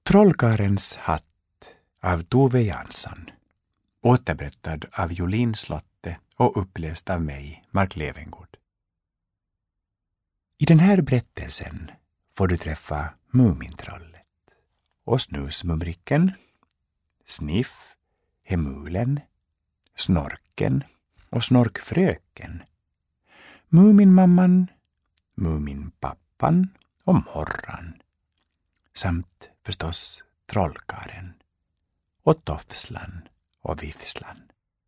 Trollkarlens hatt av Tove Jansson. Återberättad av Jolin Slotte och uppläst av mig, Mark Levengood. I den här berättelsen får du träffa Mumintrollet och Snusmumriken, Sniff, Hemulen, Snorken och Snorkfröken, Muminmamman, Muminpappan och Morran, samt förstås Trollkarlen och Tofslan och Vifslan.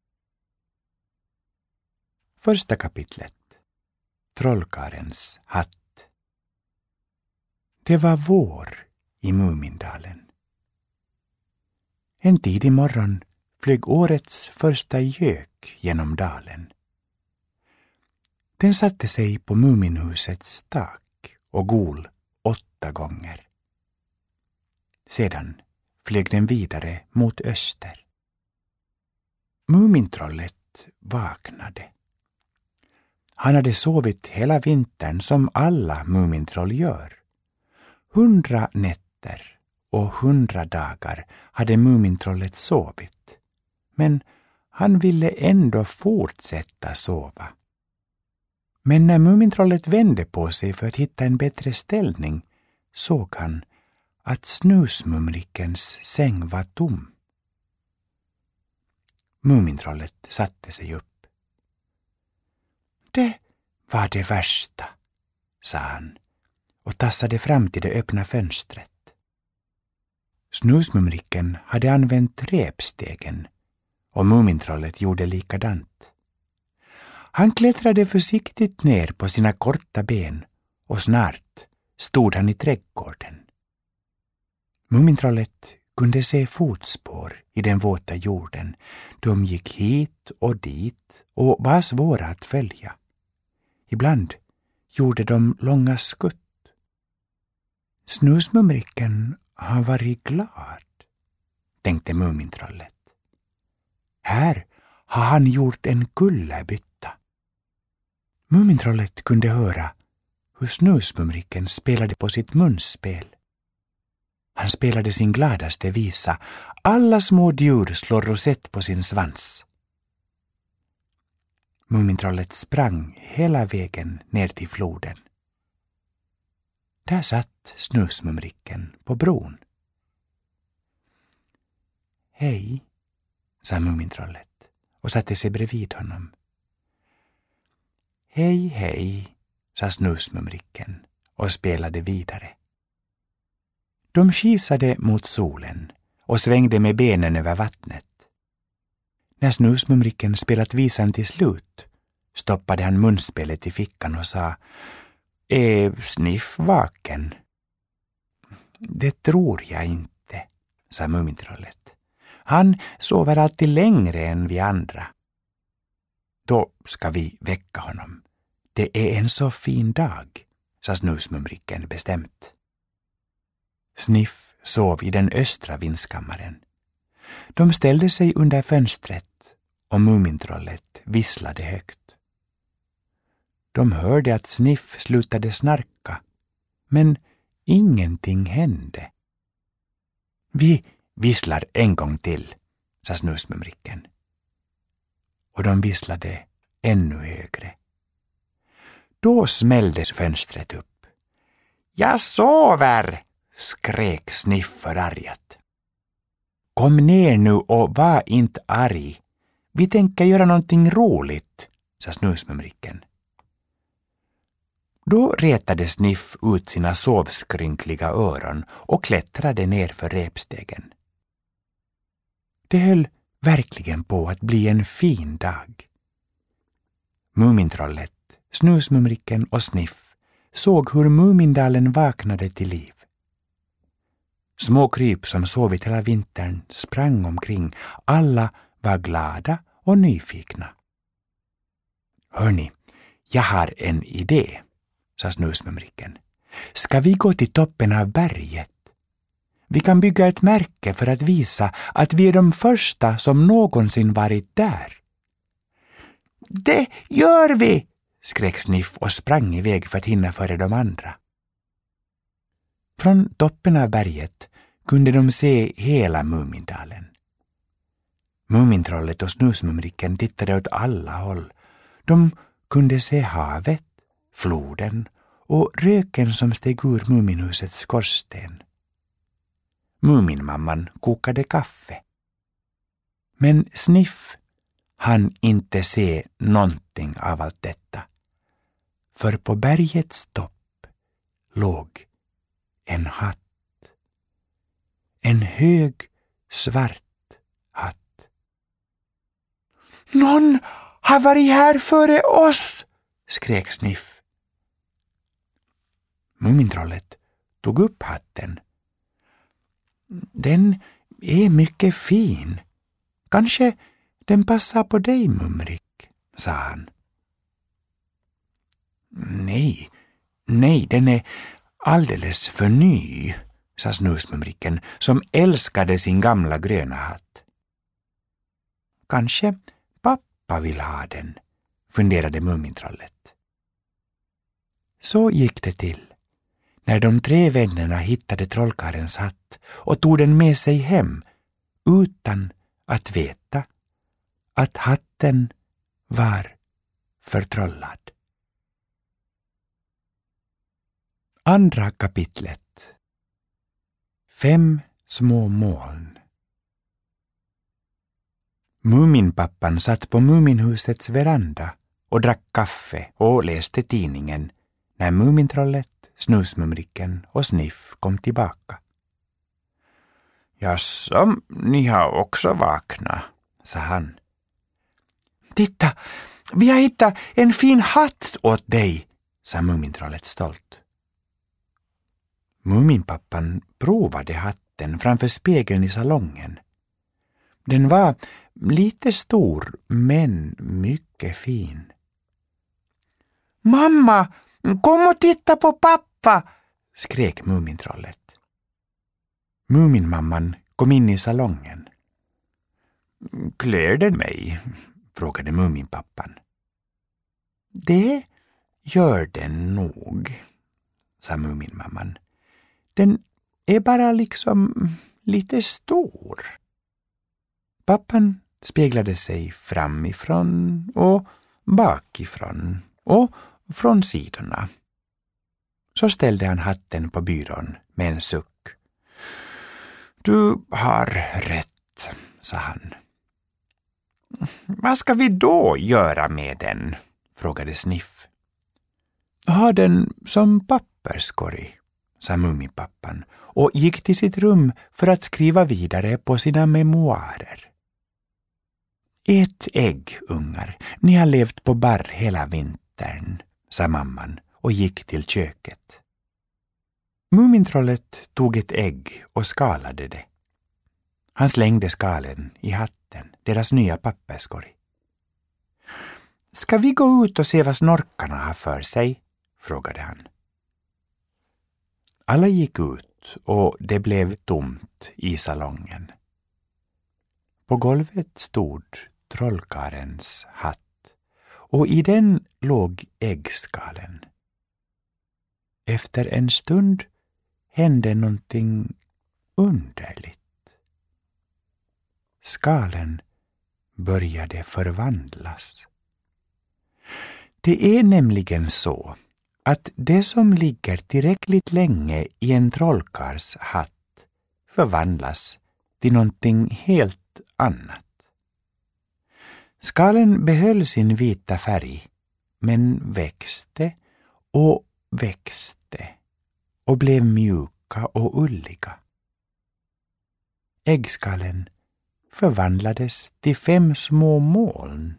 Första kapitlet. Trollkarlens hatt. Det var vår i Mumindalen. En tidig morgon flög årets första gök genom dalen. Den satte sig på Muminhusets tak och gol 8 gånger. Sedan flög den vidare mot öster. Mumintrollet vaknade. Han hade sovit hela vintern som alla mumintroll gör. 100 nätter och 100 dagar hade mumintrollet sovit. Men han ville ändå fortsätta sova. Men när mumintrollet vände på sig för att hitta en bättre ställning såg han att Snusmumrikens säng var tom. Mumintrollet satte sig upp. Det var det värsta, sa han och tassade fram till det öppna fönstret. Snusmumriken hade använt repstegen och mumintrollet gjorde likadant. Han klättrade försiktigt ner på sina korta ben och snart stod han i trädgården. Mumintrollet kunde se fotspår i den våta jorden. De gick hit och dit och var svåra att följa. Ibland gjorde de långa skutt. Snusmumriken har varit glad, tänkte mumintrollet. Här har han gjort en kullerbytta. Mumintrollet kunde höra hur Snusmumriken spelade på sitt munspel. Han spelade sin gladaste visa. Alla små djur slår rosett på sin svans. Mumintrollet sprang hela vägen ner till floden. Där satt Snusmumriken på bron. Hej, sa mumintrollet och satte sig bredvid honom. Hej, hej, sa Snusmumriken och spelade vidare. De kisade mot solen och svängde med benen över vattnet. När Snusmumriken spelat visan till slut stoppade han munspelet i fickan och sa: Är Sniff vaken? Det tror jag inte, sa mumintrollet. Han sover alltid längre än vi andra. Då ska vi väcka honom. Det är en så fin dag, sa Snusmumriken bestämt. Sniff sov i den östra vindskammaren. De ställde sig under fönstret och mumintrollet visslade högt. De hörde att Sniff slutade snarka, men ingenting hände. Vi visslar en gång till, sa Snusmumriken. Och de visslade ännu högre. Då smälldes fönstret upp. Jag sover! Skrek Sniff förargat. Kom ner nu och var inte arg. Vi tänker göra någonting roligt, sa Snusmumriken. Då retade Sniff ut sina sovskrynkliga öron och klättrade ner för repstegen. Det höll verkligen på att bli en fin dag. Mumintrollet, Snusmumriken och Sniff såg hur Mumindalen vaknade till liv. Små kryp som sovit hela vintern sprang omkring. Alla var glada och nyfikna. Hörni, jag har en idé, sa Snusmumriken. Ska vi gå till toppen av berget? Vi kan bygga ett märke för att visa att vi är de första som någonsin varit där. Det gör vi, skrek Sniff och sprang iväg för att hinna före de andra. Från toppen av berget kunde de se hela Mumindalen. Mumintrollet och Snusmumriken tittade åt alla håll. De kunde se havet, floden och röken som steg ur Muminhusets skorsten. Muminmamman kokade kaffe. Men Sniff hann inte se någonting av allt detta. För på bergets topp låg en hatt. En hög svart hatt. Någon har varit här före oss, skrek Sniff. Mumintrollet tog upp hatten. Den är mycket fin. Kanske den passar på dig, Mumrik, sa han. Nej, den är alldeles för ny, sa Snusmumriken som älskade sin gamla gröna hatt. Kanske pappa vill ha den, funderade Mumintrollet. Så gick det till. När de 3 vännerna hittade trollkarlens hatt och tog den med sig hem utan att veta att hatten var förtrollad. Andra kapitlet. 5 små moln. Muminpappan satt på Muminhusets veranda och drack kaffe och läste tidningen när Mumintrollet, Snusmumriken och Sniff kom tillbaka. Jaså, ni har också vaknat, sa han. Titta, vi har hittat en fin hatt åt dig, sa Mumintrollet stolt. Muminpappan provade hatten framför spegeln i salongen. Den var lite stor men mycket fin. Mamma, kom och titta på pappa, skrek Mumintrollet. Muminmamman kom in i salongen. Klär den mig? Frågade Muminpappan. Det gör den nog, sa Muminmamman. Den är bara liksom lite stor. Pappan speglade sig framifrån och bakifrån och från sidorna. Så ställde han hatten på byrån med en suck. Du har rätt, sa han. Vad ska vi då göra med den? Frågade Sniff. Ha den som papperskorg, sa Muminpappan och gick till sitt rum för att skriva vidare på sina memoarer. Ät ägg, ungar. Ni har levt på barr hela vintern, sa mamman och gick till köket. Mumintrollet tog ett ägg och skalade det. Han slängde skalen i hatten, deras nya papperskorg. Ska vi gå ut och se vad snorkarna har för sig? Frågade han. Alla gick ut och det blev tomt i salongen. På golvet stod trollkarlens hatt och i den låg äggskalen. Efter en stund hände någonting underligt. Skalen började förvandlas. Det är nämligen så att det som ligger tillräckligt länge i en trollkarls hatt förvandlas till någonting helt annat. Skalen behöll sin vita färg, men växte och blev mjuka och ulliga. Äggskalen förvandlades till 5 små moln.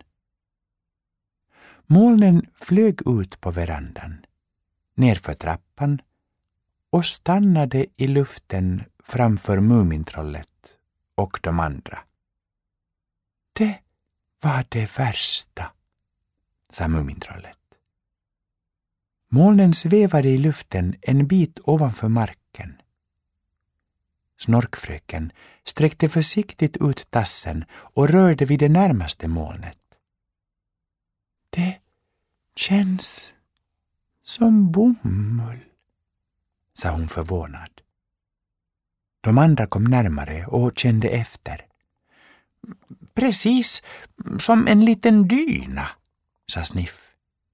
Molnen flög ut på verandan, nerför trappan och stannade i luften framför Mumintrollet och de andra. Det var det värsta, sa Mumintrollet. Molnen svävade i luften en bit ovanför marken. Snorkfröken sträckte försiktigt ut tassen och rörde vid det närmaste molnet. Det känns som bomull, sa hon förvånad. De andra kom närmare och kände efter. Precis som en liten dyna, sa Sniff.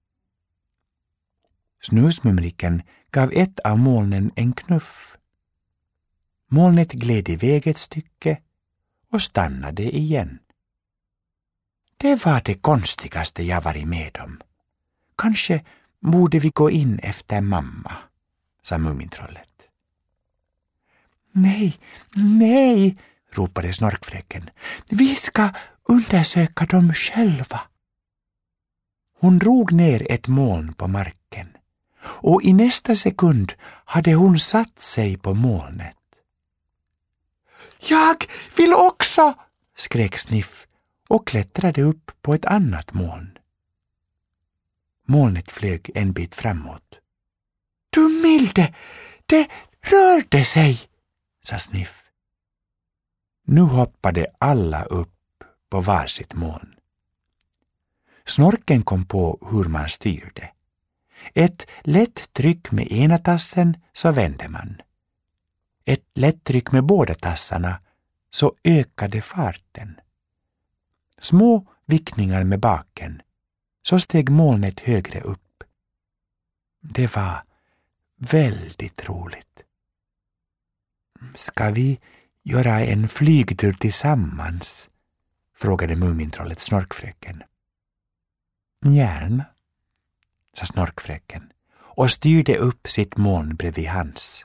Snusmumriken gav ett av molnen en knuff. Molnet gled iväg ett stycke och stannade igen. Det var det konstigaste jag varit med om. Kanske borde vi gå in efter mamma, sa Mumintrollet. Nej, ropade Snorkfräcken. Vi ska undersöka dem själva. Hon drog ner ett moln på marken och i nästa sekund hade hon satt sig på molnet. Jag vill också, skrek Sniff och klättrade upp på ett annat moln. Molnet flög en bit framåt. Du milde, det rörde sig, sa Sniff. Nu hoppade alla upp på varsitt moln. Snorken kom på hur man styrde. Ett lätt tryck med ena tassen så vände man. Ett lätt tryck med båda tassarna så ökade farten. Små vickningar med baken så steg molnet högre upp. Det var väldigt roligt. Ska vi göra en flygtur tillsammans? Frågade Mumintrollet Snorkfräcken. Gärna, sa Snorkfräcken och styrde upp sitt moln bredvid hans.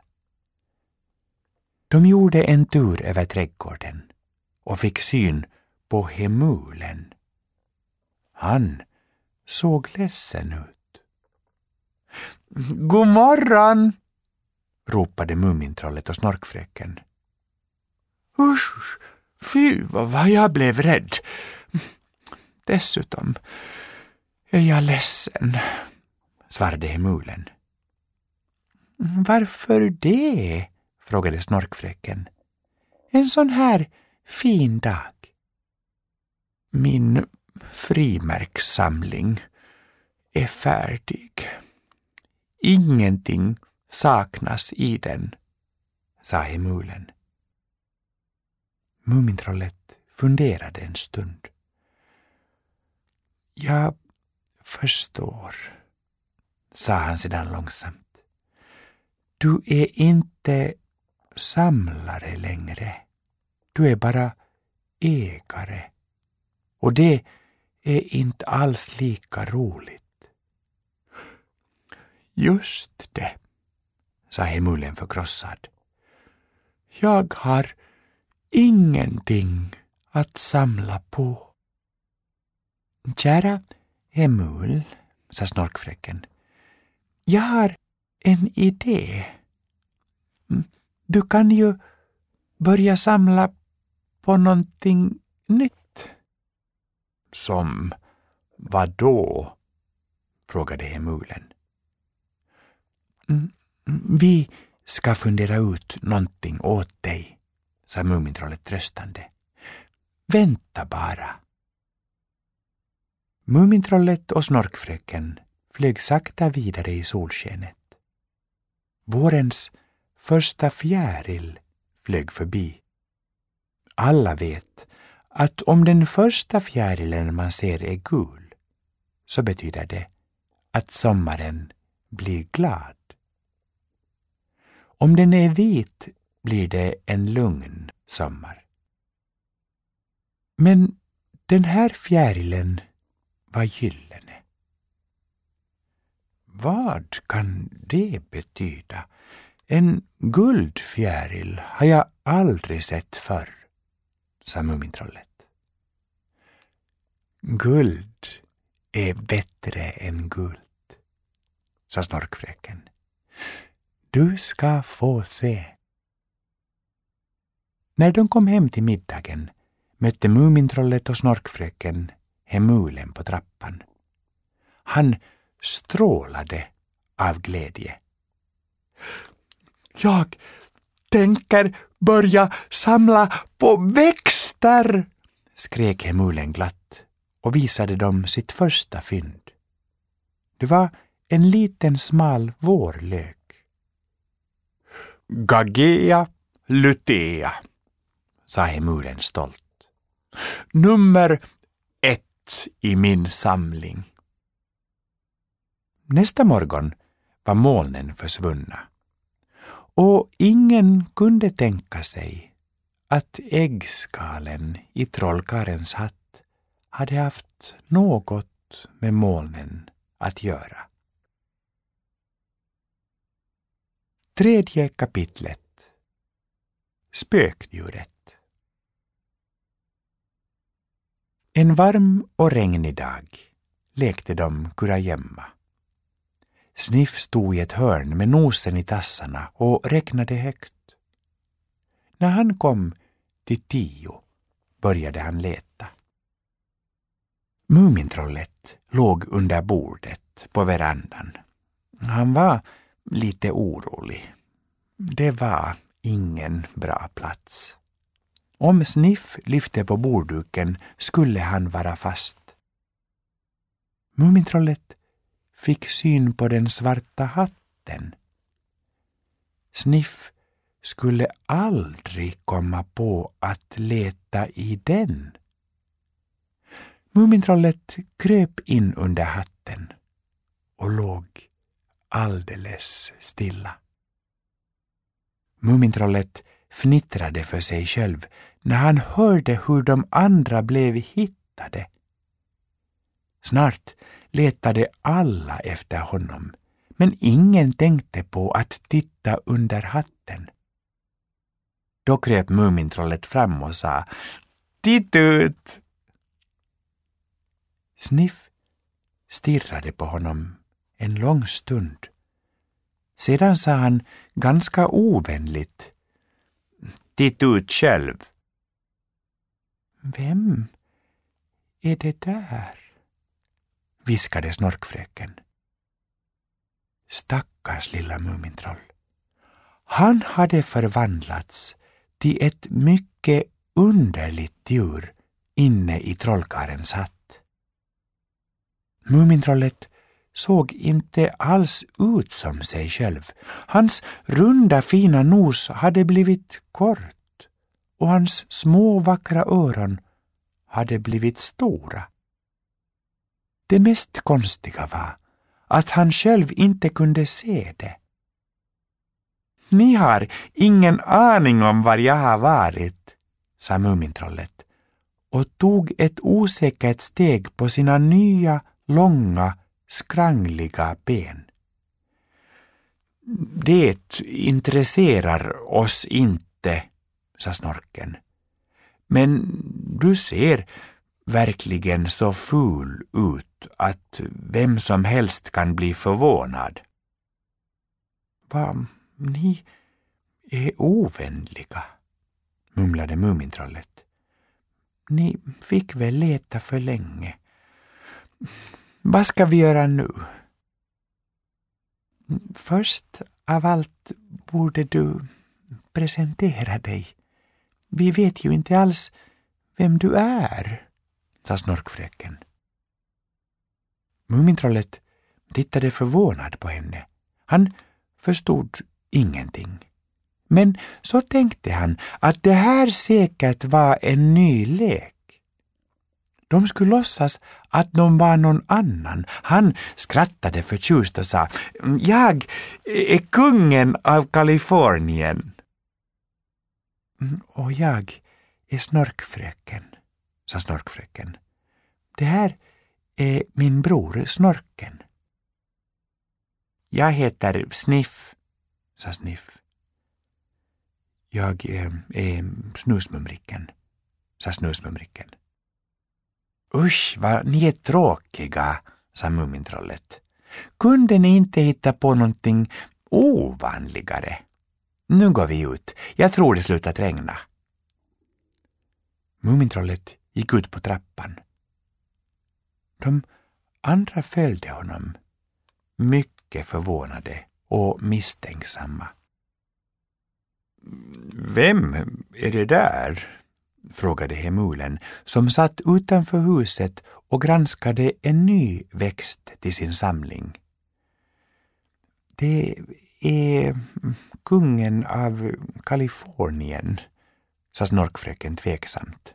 De gjorde en tur över trädgården och fick syn på Hemulen. Han såg ledsen ut. God morgon, ropade Mumintrollet och Snorkfräcken. Usch, fy vad jag blev rädd. Dessutom är jag ledsen, svarade Hemulen. Varför det? Frågade Snorkfräcken. En sån här fin dag. Min frimärkssamling är färdig. Ingenting saknas i den, sa Hemulen. Mumintrollet funderade en stund. Jag förstår, sa han sedan långsamt. Du är inte samlare längre. Du är bara ägare. Och det är inte alls lika roligt. Just det, sa Hemulen förkrossad. Jag har ingenting att samla på. Kära Hemul, sa Snorkfräcken. Jag har en idé. Du kan ju börja samla på någonting nytt. Som vad då? Frågade Hemulen. Vi ska fundera ut någonting åt dig, sa Mumintrollet tröstande. Vänta bara. Mumintrollet och Snorkfräcken flög sakta vidare i solskenet. Vårens första fjäril flög förbi. Alla vet att om den första fjärilen man ser är gul så betyder det att sommaren blir glad. Om den är vit blir det en lugn sommar. Men den här fjärilen var gyllene. Vad kan det betyda? En guldfjäril har jag aldrig sett förr, sa Mumintrollet. Guld är bättre än guld, sa Snorkfräcken. Du ska få se. När de kom hem till middagen mötte Mumintrollet och Snorkfräcken Hemulen på trappan. Han strålade av glädje. Jag tänker börja samla på växter, skrek Hemulen glatt och visade dem sitt första fynd. Det var en liten smal vårlök. Gagea, Lutea, sa Hemulen stolt. Nummer 1 i min samling. Nästa morgon var molnen försvunna. Och ingen kunde tänka sig att äggskalen i trollkarlens hatt hade haft något med molnen att göra. 3:e kapitlet. Spökdjuret. En varm och regnig dag lekte de kurragömma. Sniff stod i ett hörn med nosen i tassarna och räknade högt. När han kom till 10 började han leta. Mumintrollet låg under bordet på verandan. Han var lite orolig. Det var ingen bra plats. Om Sniff lyfte på bordduken skulle han vara fast. Mumintrollet fick syn på den svarta hatten. Sniff skulle aldrig komma på att leta i den. Mumintrollet kröp in under hatten och låg alldeles stilla. Mumintrollet fnittrade för sig själv när han hörde hur de andra blev hittade. Snart letade alla efter honom, men ingen tänkte på att titta under hatten. Då kröp Mumintrollet fram och sa: "Titta ut!" Sniff stirrade på honom en lång stund. Sedan sa han ganska ovänligt: "Titta ut själv." "Vem är det där?" viskade Snorkfröken. Stackars lilla Mumintroll. Han hade förvandlats till ett mycket underligt djur inne i trollkarlens hatt. Mumintrollet såg inte alls ut som sig själv. Hans runda fina nos hade blivit kort och hans små vackra öron hade blivit stora. Det mest konstiga var att han själv inte kunde se det. "Ni har ingen aning om var jag har varit", sa Mumintrollet och tog ett osäkert steg på sina nya, långa, skrangliga ben. "Det intresserar oss inte", sa Snorken. "Men du ser verkligen så ful ut att vem som helst kan bli förvånad." "Vad ni är ovänliga", mumlade Mumintrollet. "Ni fick väl leta för länge. Vad ska vi göra nu?" "Först av allt borde du presentera dig. Vi vet ju inte alls vem du är", sa Snorkfröken. Mumintrollet tittade förvånad på henne. Han förstod ingenting. Men så tänkte han att det här säkert var en ny lek. De skulle låtsas att de var någon annan. Han skrattade förtjust och sa: "Jag är kungen av Kalifornien." "Och jag är Snorkfröken", sa Snorkfröken. "Det här är min bror Snorken." "Jag heter Sniff", sa Sniff. "Jag är Snusmumriken", sa Snusmumriken. "Usch, vad ni är tråkiga", sa Mumintrollet. "Kunde ni inte hitta på någonting ovanligare? Nu går vi ut. Jag tror det slutat regna." Mumintrollet gick ut på trappan. De andra följde honom, mycket förvånade och misstänksamma. "Vem är det där?" frågade Hemulen, som satt utanför huset och granskade en ny växt till sin samling. Det är kungen av Kalifornien, sa Snorkfröken tveksamt.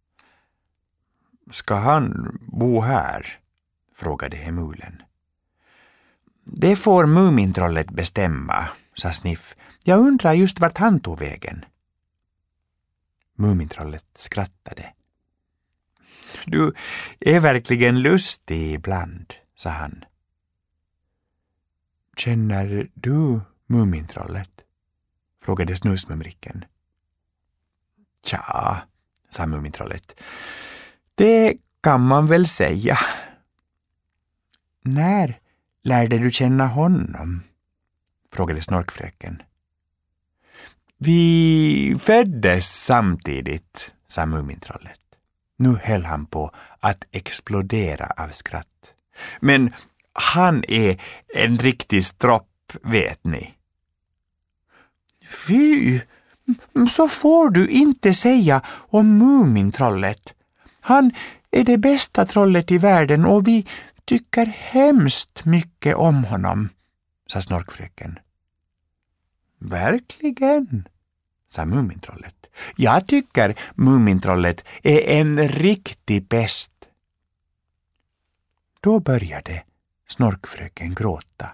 Ska han bo här? Frågade Hemulen. Det får Mumintrollet bestämma, sa Sniff. Jag undrar just vart han tog vägen. Mumintrollet skrattade. Du är verkligen lustig ibland, sa han. Känner du Mumintrollet? Frågade Snusmumriken. Tja, sa Mumintrollet. Det kan man väl säga. När lärde du känna honom? Frågade Snorkfröken. Vi föddes samtidigt, sa Mumintrollet. Nu höll han på att explodera av skratt. Men han är en riktig stropp, vet ni. Fy, så får du inte säga om Mumintrollet. Han är det bästa trollet i världen och vi tycker hemskt mycket om honom, sa Snorkfröken. Verkligen, sa Mumintrollet. Jag tycker Mumintrollet är en riktig bäst. Då började Snorkfröken gråta.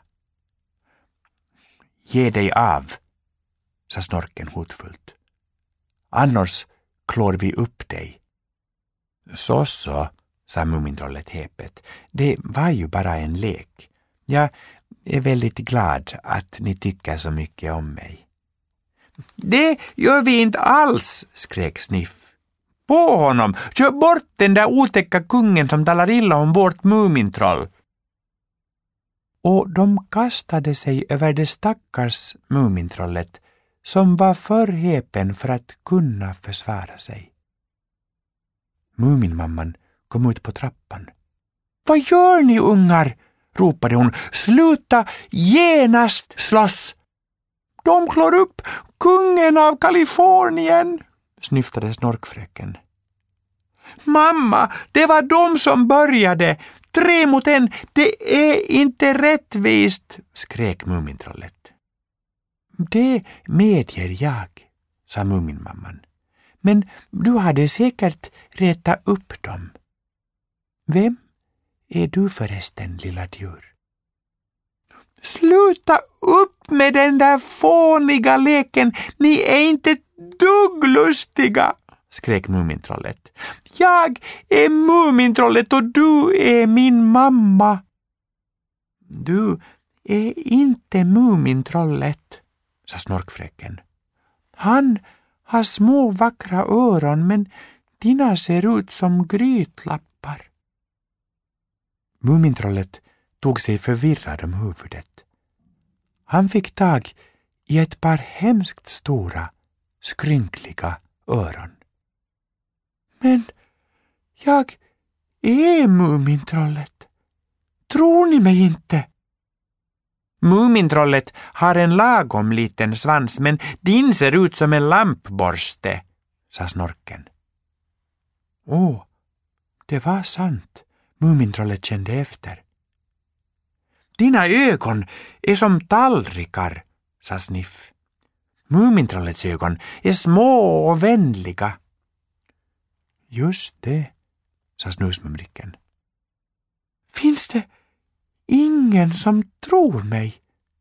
Ge dig av, sa Snorken hotfullt. Annars klår vi upp dig. Så, sa Mumintrollet häpet. Det var ju bara en lek. Jag är väldigt glad att ni tycker så mycket om mig. Det gör vi inte alls, skrek Sniff. På honom! Kör bort den där otäcka kungen som talar illa om vårt Mumintroll. Och de kastade sig över det stackars Mumintrollet som var för häpen för att kunna försvara sig. Muminmamman kom ut på trappan. Vad gör ni, ungar? Ropade hon. Sluta genast slåss! De klår upp kungen av Kalifornien, snyftade Snorkfröken. Mamma, det var de som började. 3 mot 1, det är inte rättvist, skrek Mumintrollet. Det medger jag, sa Muminmamman. Men du hade säkert rätta upp dem. Vem är du förresten, lilla djur? Sluta upp med den där fåniga leken. Ni är inte dugg lustiga, skrek Mumintrollet. Jag är Mumintrollet och du är min mamma. Du är inte Mumintrollet, sa Snorkfröken. Han har små vackra öron, men dina ser ut som grytlappar. Mumintrollet tog sig förvirrad om huvudet. Han fick tag i ett par hemskt stora, skrynkliga öron. Men jag är Mumintrollet. Tror ni mig inte? Mumintrollet har en lagom liten svans, men din ser ut som en lampborste, sa Snorken. Det var sant. Mumintrollet kände efter. Dina ögon är som tallrikar, sa Sniff. Mumintrollets ögon är små och vänliga. Just det, sa Snusmumriken. Finns det ingen som tror mig?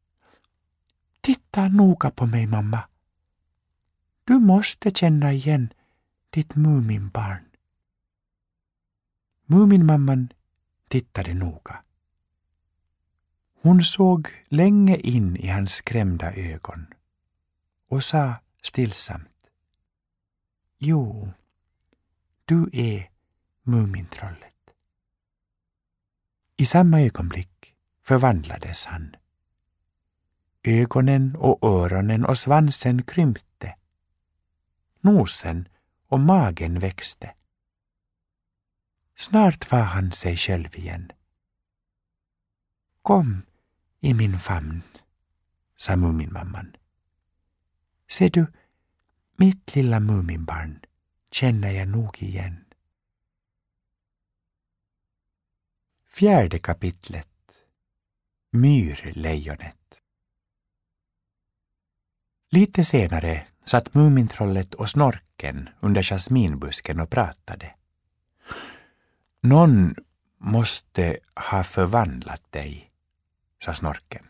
Titta noga på mig, mamma. Du måste känna igen ditt Muminbarn. Muminmamman tittade noga. Hon såg länge in i hans skrämda ögon och sa stillsamt: Jo, du är Mumintrollet. I samma ögonblick förvandlades han. Ögonen och öronen och svansen krympte. Nosen och magen växte. Snart var han sig själv igen. Kom i min famn, sa Muminmamman. Ser du, mitt lilla Muminbarn känner jag nog igen. 4:e kapitlet. Myrlejonet. Lite senare satt Mumintrollet och Snorken under jasminbusken och pratade. Någon måste ha förvandlat dig, sa Snorken.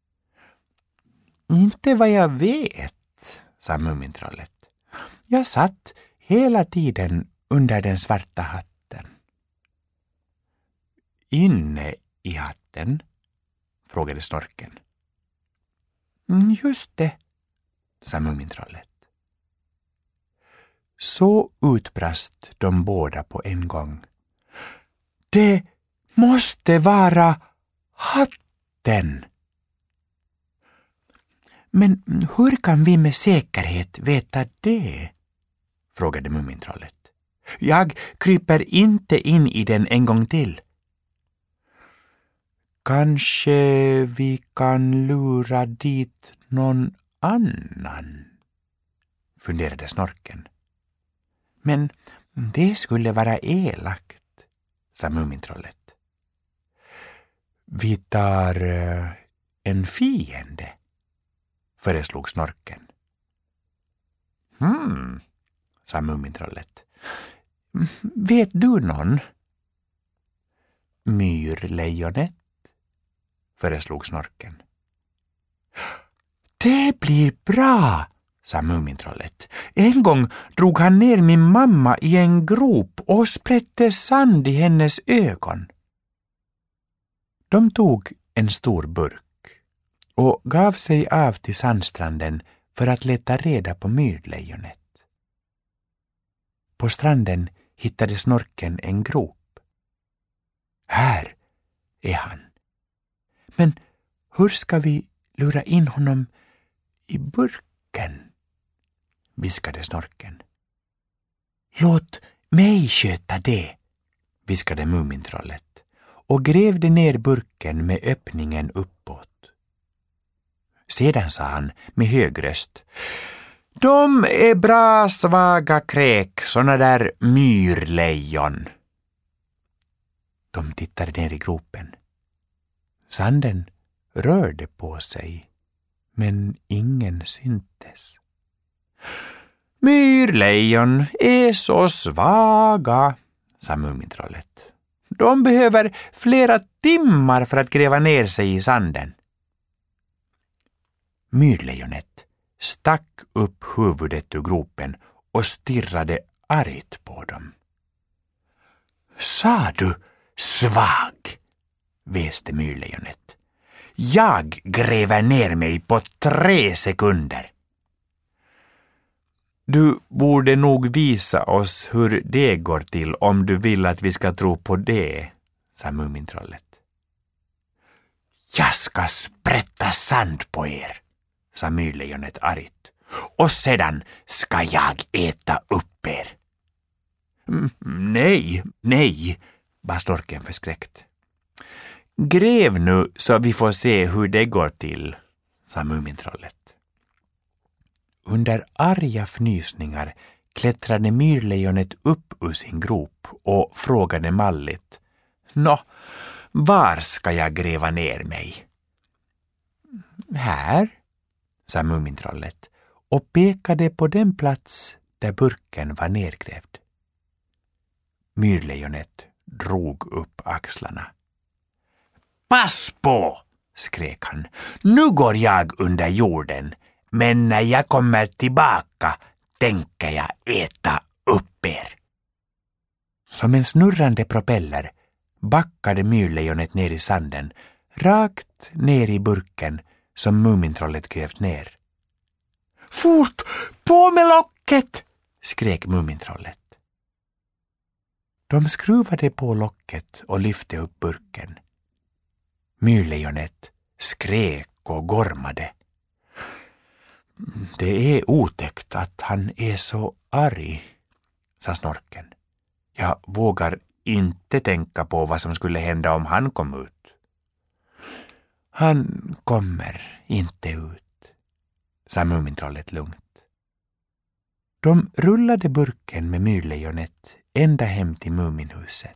Inte vad jag vet, sa Mumintrollet. Jag satt hela tiden under den svarta hatten. Inne i hatten? Frågade Snorken. Just det, sa Mumintrollet. Så utbrast de båda på en gång. Det måste vara hatten! Men hur kan vi med säkerhet veta det? Frågade Mumintrollet. Jag kryper inte in i den en gång till. Kanske vi kan lura dit någon annan, funderade Snorken. Men det skulle vara elakt, sa Mumintrollet. Vi tar en fiende, föreslog Snorken. Sa Mumintrollet. Vet du någon? Myrlejonet, föreslog Snorken. Det blir bra, sa Mumintrollet. En gång drog han ner min mamma i en grop och sprätte sand i hennes ögon. De tog en stor burk och gav sig av till sandstranden för att leta reda på myrlejonet. På stranden hittade Snorken en grop. Här är han. Men hur ska vi lura in honom i burken? Viskade Snorken. Låt mig sköta det, viskade Mumintrollet och grävde ner burken med öppningen uppåt. Sedan sa han med hög röst. De är bra svaga kräk, såna där myrlejon. De tittade ner i gropen. Sanden rörde på sig, men ingen syntes. Myrlejon är så svaga, sa Mumintrollet. De behöver flera timmar för att gräva ner sig i sanden. Myrlejonet stack upp huvudet ur gropen och stirrade argt på dem. Sa du svag? Väste myrlejonet. Jag gräver ner mig på 3 sekunder. Du borde nog visa oss hur det går till om du vill att vi ska tro på det, sa Mumintrollet. Jag ska sprätta sand på er, sa myrlejonet argt. Och sedan ska jag äta upp er. Nej, var Snorken förskräckt. Gräv nu så vi får se hur det går till, sa Mumintrollet. Under arga fnysningar klättrade myrlejonet upp ur sin grop och frågade malligt. Nå, var ska jag gräva ner mig? Här, sa Mumintrollet och pekade på den plats där burken var nergrävd. Myrlejonet drog upp axlarna. Pass på, skrek han. Nu går jag under jorden, men när jag kommer tillbaka tänker jag äta upp er. Som en snurrande propeller backade myrlejonet ner i sanden, rakt ner i burken som Mumintrollet grävt ner. Fort, på med locket, skrek Mumintrollet. De skruvade på locket och lyfte upp burken. Myrlejonet skrek och gormade. Det är otäckt att han är så arg, sa Snorken. Jag vågar inte tänka på vad som skulle hända om han kom ut. Han kommer inte ut, sa Mumintrollet lugnt. De rullade burken med myrlejonet ända hem till Muminhuset.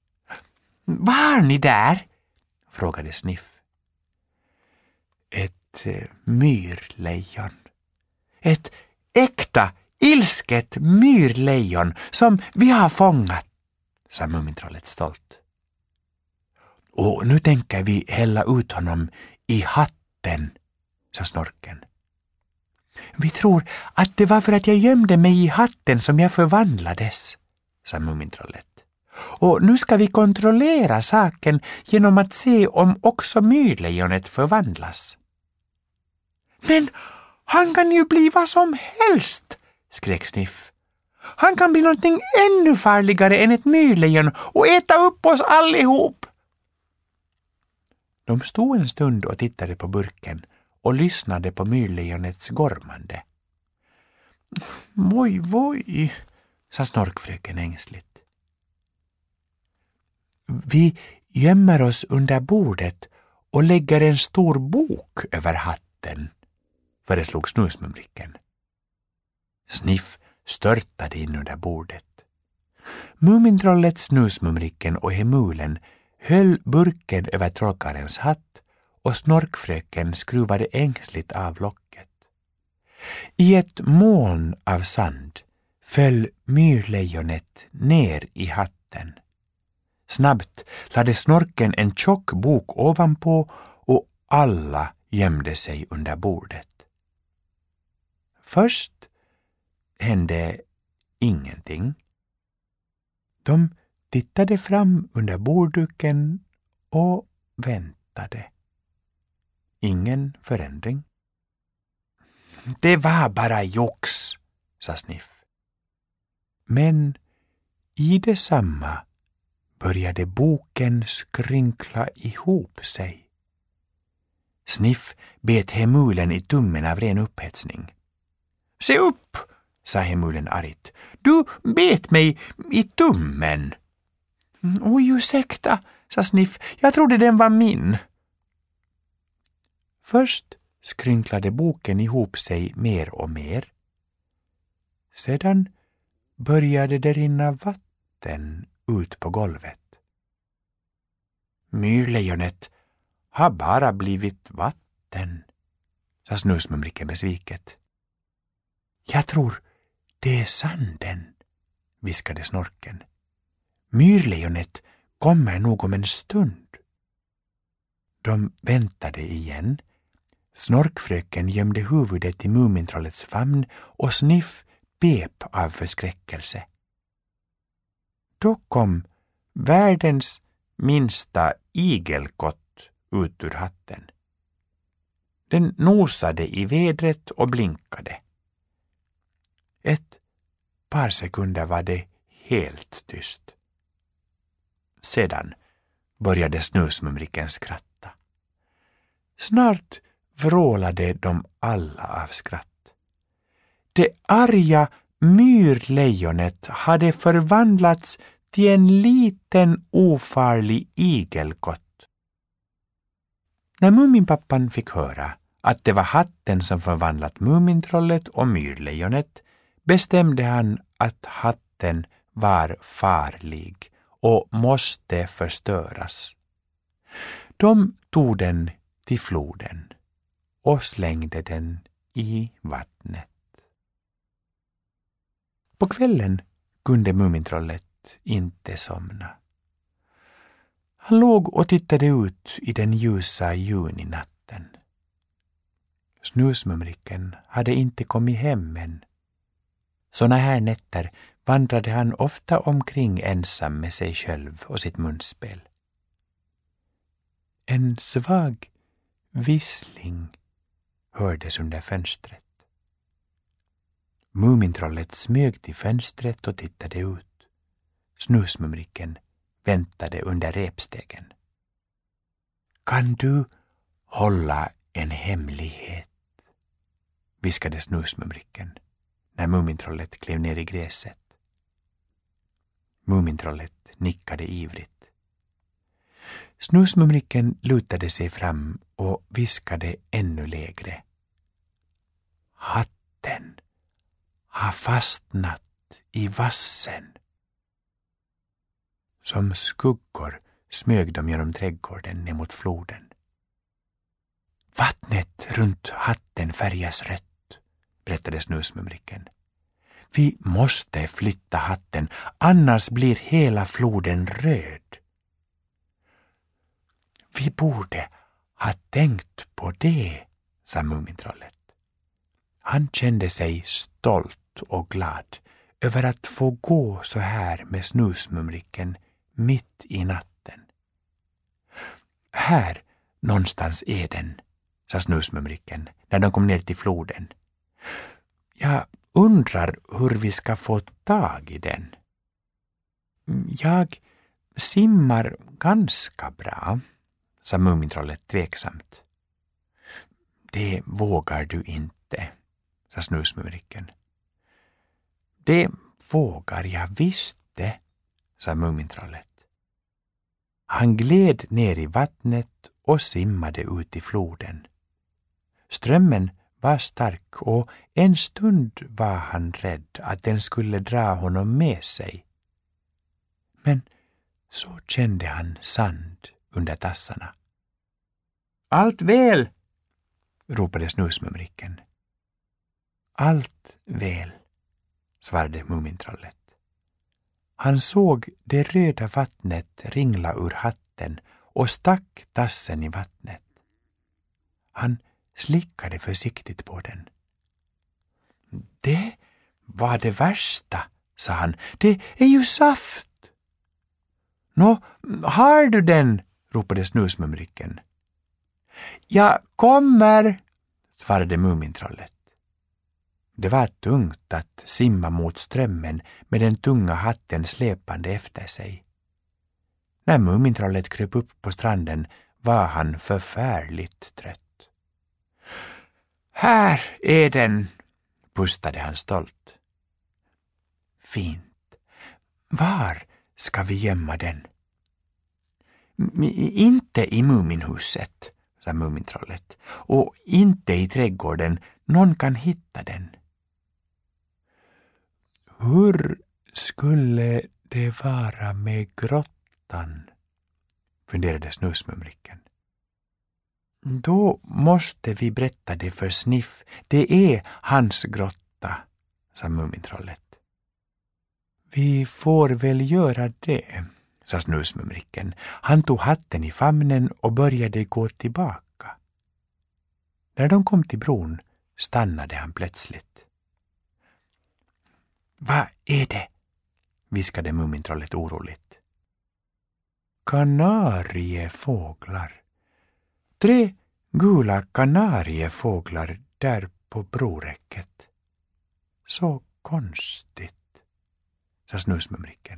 Var ni där? Frågade Sniff. Ett myrlejon. Ett äkta, ilsket myrlejon som vi har fångat, sa Mumintrollet stolt. Och nu tänker vi hälla ut honom i hatten, sa Snorken. Vi tror att det var för att jag gömde mig i hatten som jag förvandlades, sa Mumintrollet. Och nu ska vi kontrollera saken genom att se om också myrlejonet förvandlas. Men han kan ju bli vad som helst, skrek Sniff. Han kan bli någonting ännu farligare än ett myrlejon och äta upp oss allihop. De stod en stund och tittade på burken och lyssnade på myrlejonets gormande. Voj, voj, sa Snorkfröken ängsligt. Vi gömmer oss under bordet och lägger en stor bok över hatten, föreslog Snusmumriken. Sniff störtade in under bordet. Mumintrollet, Snusmumriken och Hemulen höll burken över trollkarlens hatt och Snorkfröken skruvade ängsligt av locket. I ett moln av sand föll myrlejonet ner i hatten. Snabbt lade Snorken en tjock bok ovanpå och alla gömde sig under bordet. Först hände ingenting. De tittade fram under bordduken och väntade. Ingen förändring. Det var bara jox, sa Sniff. Men i detsamma började boken skrynkla ihop sig. Sniff bet Hemulen i tummen av ren upphetsning. Se upp, sa Hemulen argt. Du bet mig i tummen. Oj, ursäkta, sa Sniff. Jag trodde den var min. Först skrynklade boken ihop sig mer och mer. Sedan började det rinna vatten ut på golvet. Myrlejonet har bara blivit vatten, sa Snusmumriken besviket. Jag tror det är sanden, viskade Snorken. Myrlejonet kommer nog om en stund. De väntade igen. Snorkfröken gömde huvudet i Mumintrollets famn och Sniff pep av förskräckelse. Då kom världens minsta igelkott ut ur hatten. Den nosade i vädret och blinkade. Ett par sekunder var det helt tyst. Sedan började Snusmumriken skratta. Snart vrålade de alla av skratt. Det arga myrlejonet hade förvandlats till en liten ofarlig igelkott. När Muminpappan fick höra att det var hatten som förvandlat Mumintrollet och myrlejonet bestämde han att hatten var farlig och måste förstöras. De tog den till floden och slängde den i vattnet. På kvällen kunde Mumintrollet inte somna. Han låg och tittade ut i den ljusa juninatten. Snusmumriken hade inte kommit hem än. Såna här nätter vandrade han ofta omkring ensam med sig själv och sitt munspel. En svag vissling hördes under fönstret. Mumintrollet smög till fönstret och tittade ut. Snusmumriken väntade under repstegen. Kan du hålla en hemlighet? Viskade Snusmumriken när Mumintrollet klev ner i gräset. Mumintrollet nickade ivrigt. Snusmumriken lutade sig fram och viskade ännu lägre. Hatten har fastnat i vassen. Som skuggor smög de genom trädgården ner mot floden. Vattnet runt hatten färgas rött, berättade Snusmumriken. Vi måste flytta hatten, annars blir hela floden röd. Vi borde ha tänkt på det, sa Mumintrollet. Han kände sig stolt och glad över att få gå så här med Snusmumriken mitt i natten. Här någonstans är den, sa Snusmumriken när de kom ner till floden. Jag undrar hur vi ska få tag i den. Jag simmar ganska bra, sa Mumintrollet tveksamt. Det vågar du inte, sa Snusmumriken. Det vågar jag visst det, sa Mumintrollet. Han gled ner i vattnet och simmade ut i floden. Strömmen var stark och en stund var han rädd att den skulle dra honom med sig. Men så kände han sand under tassarna. Allt väl, ropade Snusmumriken. Allt väl, svarade Mumintrollet. Han såg det röda vattnet ringla ur hatten och stack tassen i vattnet. Han slickade försiktigt på den. Det var det värsta, sa han. Det är ju saft. Nå, har du den? Ropade Snusmumriken. Jag kommer, svarade Mumintrollet. Det var tungt att simma mot strömmen med den tunga hatten släpande efter sig. När Mumintrollet kröp upp på stranden var han förfärligt trött. Här är den, pustade han stolt. Fint. Var ska vi gömma den? Inte i Muminhuset, sa Mumintrollet, och inte i trädgården. Någon kan hitta den. Hur skulle det vara med grottan? Funderade Snusmumriken. Då måste vi berätta det för Sniff. Det är hans grotta, sa Mumintrollet. Vi får väl göra det, sa Snusmumriken. Han tog hatten i famnen och började gå tillbaka. När de kom till bron stannade han plötsligt. Vad är det? Viskade Mumintrollet oroligt. Kanariefåglar. 3 gula kanariefåglar där på broräcket. Så konstigt, sa Snusmumriken.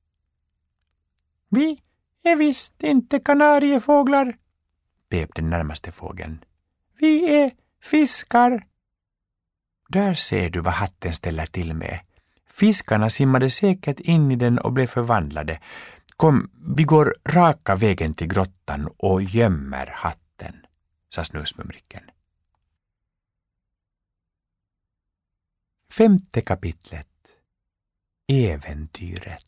Vi är visst inte kanariefåglar, pep den närmaste fågeln. Vi är fiskar. Där ser du vad hatten ställer till med. Fiskarna simmade säkert in i den och blev förvandlade. Kom, vi går raka vägen till grottan och gömmer hatten, sa Snusmumriken. 5:e kapitlet. Äventyret.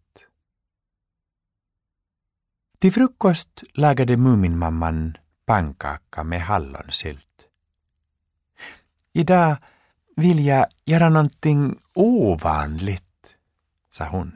Till frukost lagade Muminmamman pannkaka med hallonsylt. Idag vill jag göra någonting ovanligt, sa hon.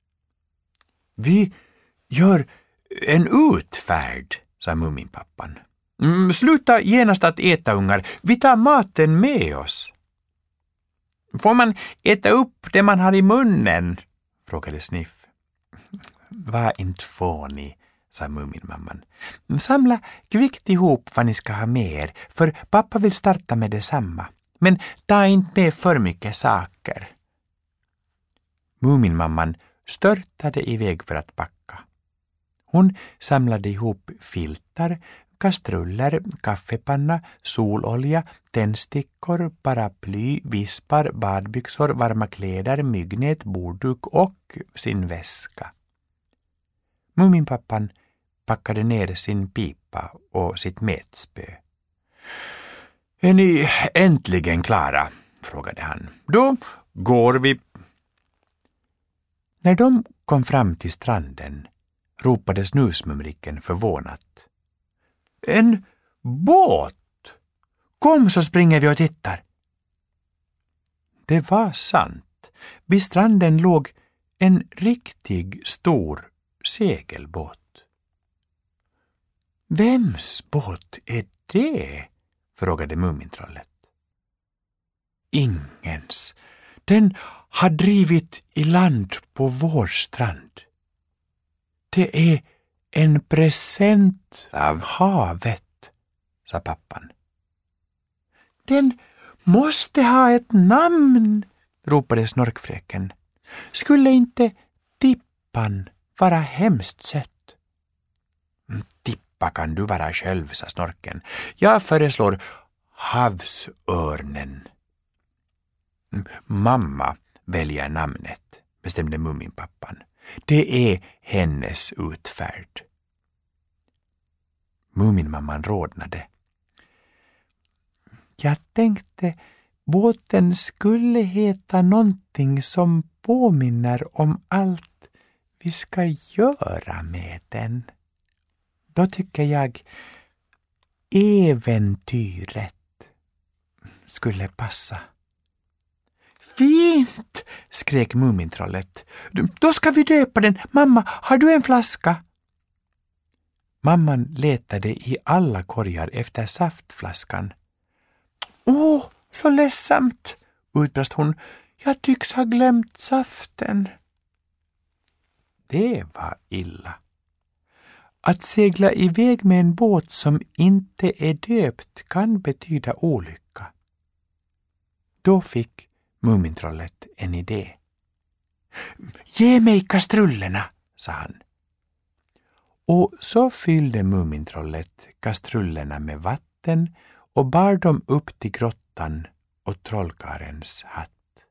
Vi gör en utfärd, sa Muminpappan. Sluta genast att äta, ungar. Vi tar maten med oss. Får man äta upp det man har i munnen? Frågade Sniff. Var inte fånig, sa Muminmamman. Samla kvickt ihop vad ni ska ha med er, för pappa vill starta med detsamma. Men ta inte med för mycket saker. Muminmamman störtade iväg för att packa. Hon samlade ihop filtar, kastruller, kaffepanna, sololja, tändstickor, paraply, vispar, badbyxor, varma kläder, myggnät, bordduk och sin väska. Muminpappan packade ner sin pipa och sitt mätspö. Är ni äntligen klara? Frågade han. Då går vi. När de kom fram till stranden ropade Snusmumriken förvånat. En båt! Kom så springer vi och tittar. Det var sant. Vid stranden låg en riktig stor segelbåt. Vems båt är det? Frågade Mumintrollet. Ingens. Den har drivit i land på vår strand. Det är en present av havet, sa pappan. Den måste ha ett namn, ropade Snorkfröken. Skulle inte Tippan vara hemskt sött? Tippa kan du vara själv, sa Snorken. Jag föreslår havsörnen. Mamma väljer namnet, bestämde Muminpappan. Det är hennes utfärd. Muminmamman rodnade. Jag tänkte båten skulle heta någonting som påminner om allt vi ska göra med den. Då tycker jag äventyret skulle passa. Fint, skrek Mumintrollet. Då ska vi döpa den. Mamma, har du en flaska? Mamman letade i alla korgar efter saftflaskan. Åh, så ledsamt, utbrast hon. Jag tycks ha glömt saften. Det var illa. Att segla iväg med en båt som inte är döpt kan betyda olycka. Då fick Mumintrollet en idé. Ge mig kastrullerna, sa han. Och så fyllde Mumintrollet kastrullerna med vatten och bar dem upp till grottan och trollkarens hatt.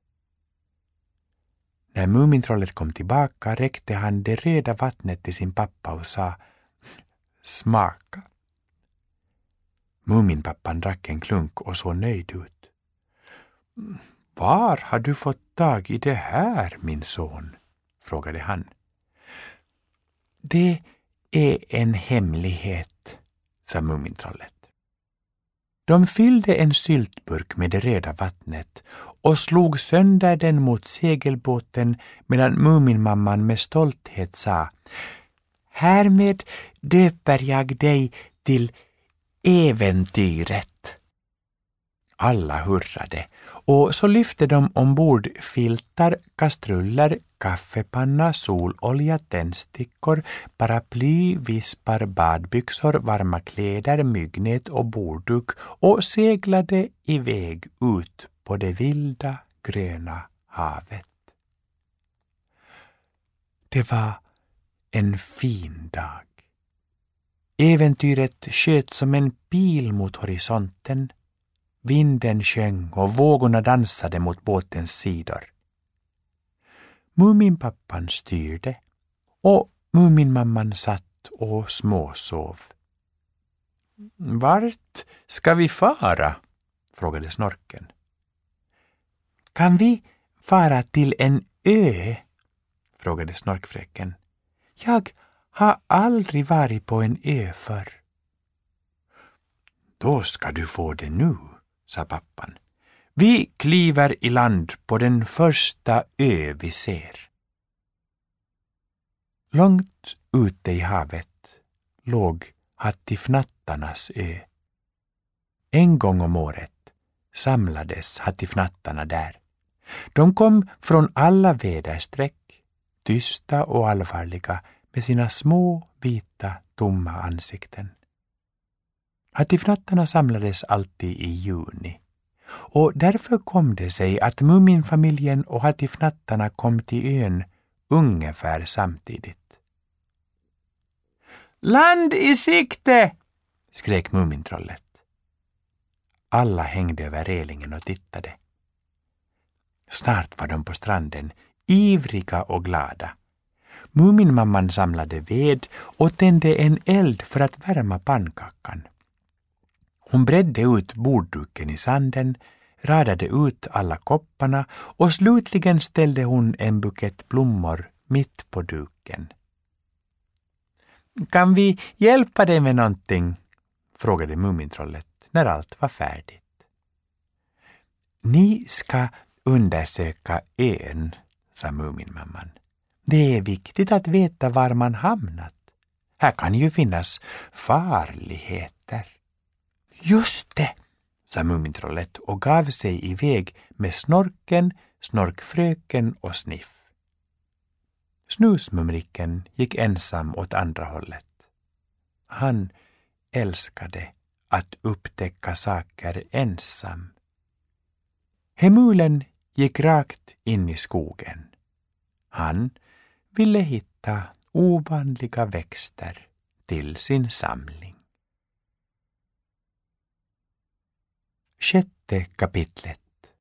När Mumintrollet kom tillbaka räckte han det röda vattnet till sin pappa och sa: smaka. Muminpappan drack en klunk och såg nöjd ut. Var har du fått tag i det här, min son? Frågade han. Det är en hemlighet, sa Mumintrollet. De fyllde en syltburk med det röda vattnet och slog sönder den mot segelbåten medan Muminmamman med stolthet sa: härmed döper jag dig till äventyret. Alla hurrade och så lyfte de ombord filtar, kastruller, kaffepanna, sololja, tändstickor, paraply, vispar, badbyxor, varma kläder, myggnät och bordduk och seglade iväg ut på det vilda gröna havet. Det var en fin dag. Äventyret sköt som en pil mot horisonten. Vinden sjöng och vågorna dansade mot båtens sidor. Muminpappan styrde och Muminmamman satt och småsov. Vart ska vi fara? Frågade Snorken. Kan vi fara till en ö? Frågade Snorkfröken. Jag har aldrig varit på en ö förr. Då ska du få det nu, sa pappan. Vi kliver i land på den första ö vi ser. Långt ute i havet låg Hattifnattarnas ö. En gång om året samlades Hattifnattarna där. De kom från alla väderstreck, tysta och allvarliga med sina små, vita, tomma ansikten. Hattifnattarna samlades alltid i juni. Och därför kom det sig att Muminfamiljen och Hattifnattarna kom till ön ungefär samtidigt. Land i sikte! Skrek Mumintrollet. Alla hängde över relingen och tittade. Snart var de på stranden, ivriga och glada. Muminmamman samlade ved och tände en eld för att värma pannkakan. Hon bredde ut bordduken i sanden, radade ut alla kopparna och slutligen ställde hon en bukett blommor mitt på duken. Kan vi hjälpa dig med någonting? Frågade Mumintrollet när allt var färdigt. Ni ska undersöka ön, sa Muminmamman. Det är viktigt att veta var man hamnat. Här kan ju finnas farligheter. Just det, sa Mumintrollet och gav sig iväg med Snorken, Snorkfröken och Sniff. Snusmumriken gick ensam åt andra hållet. Han älskade att upptäcka saker ensam. Hemulen gick rakt in i skogen. Han ville hitta ovanliga växter till sin samling. 6:e kapitlet.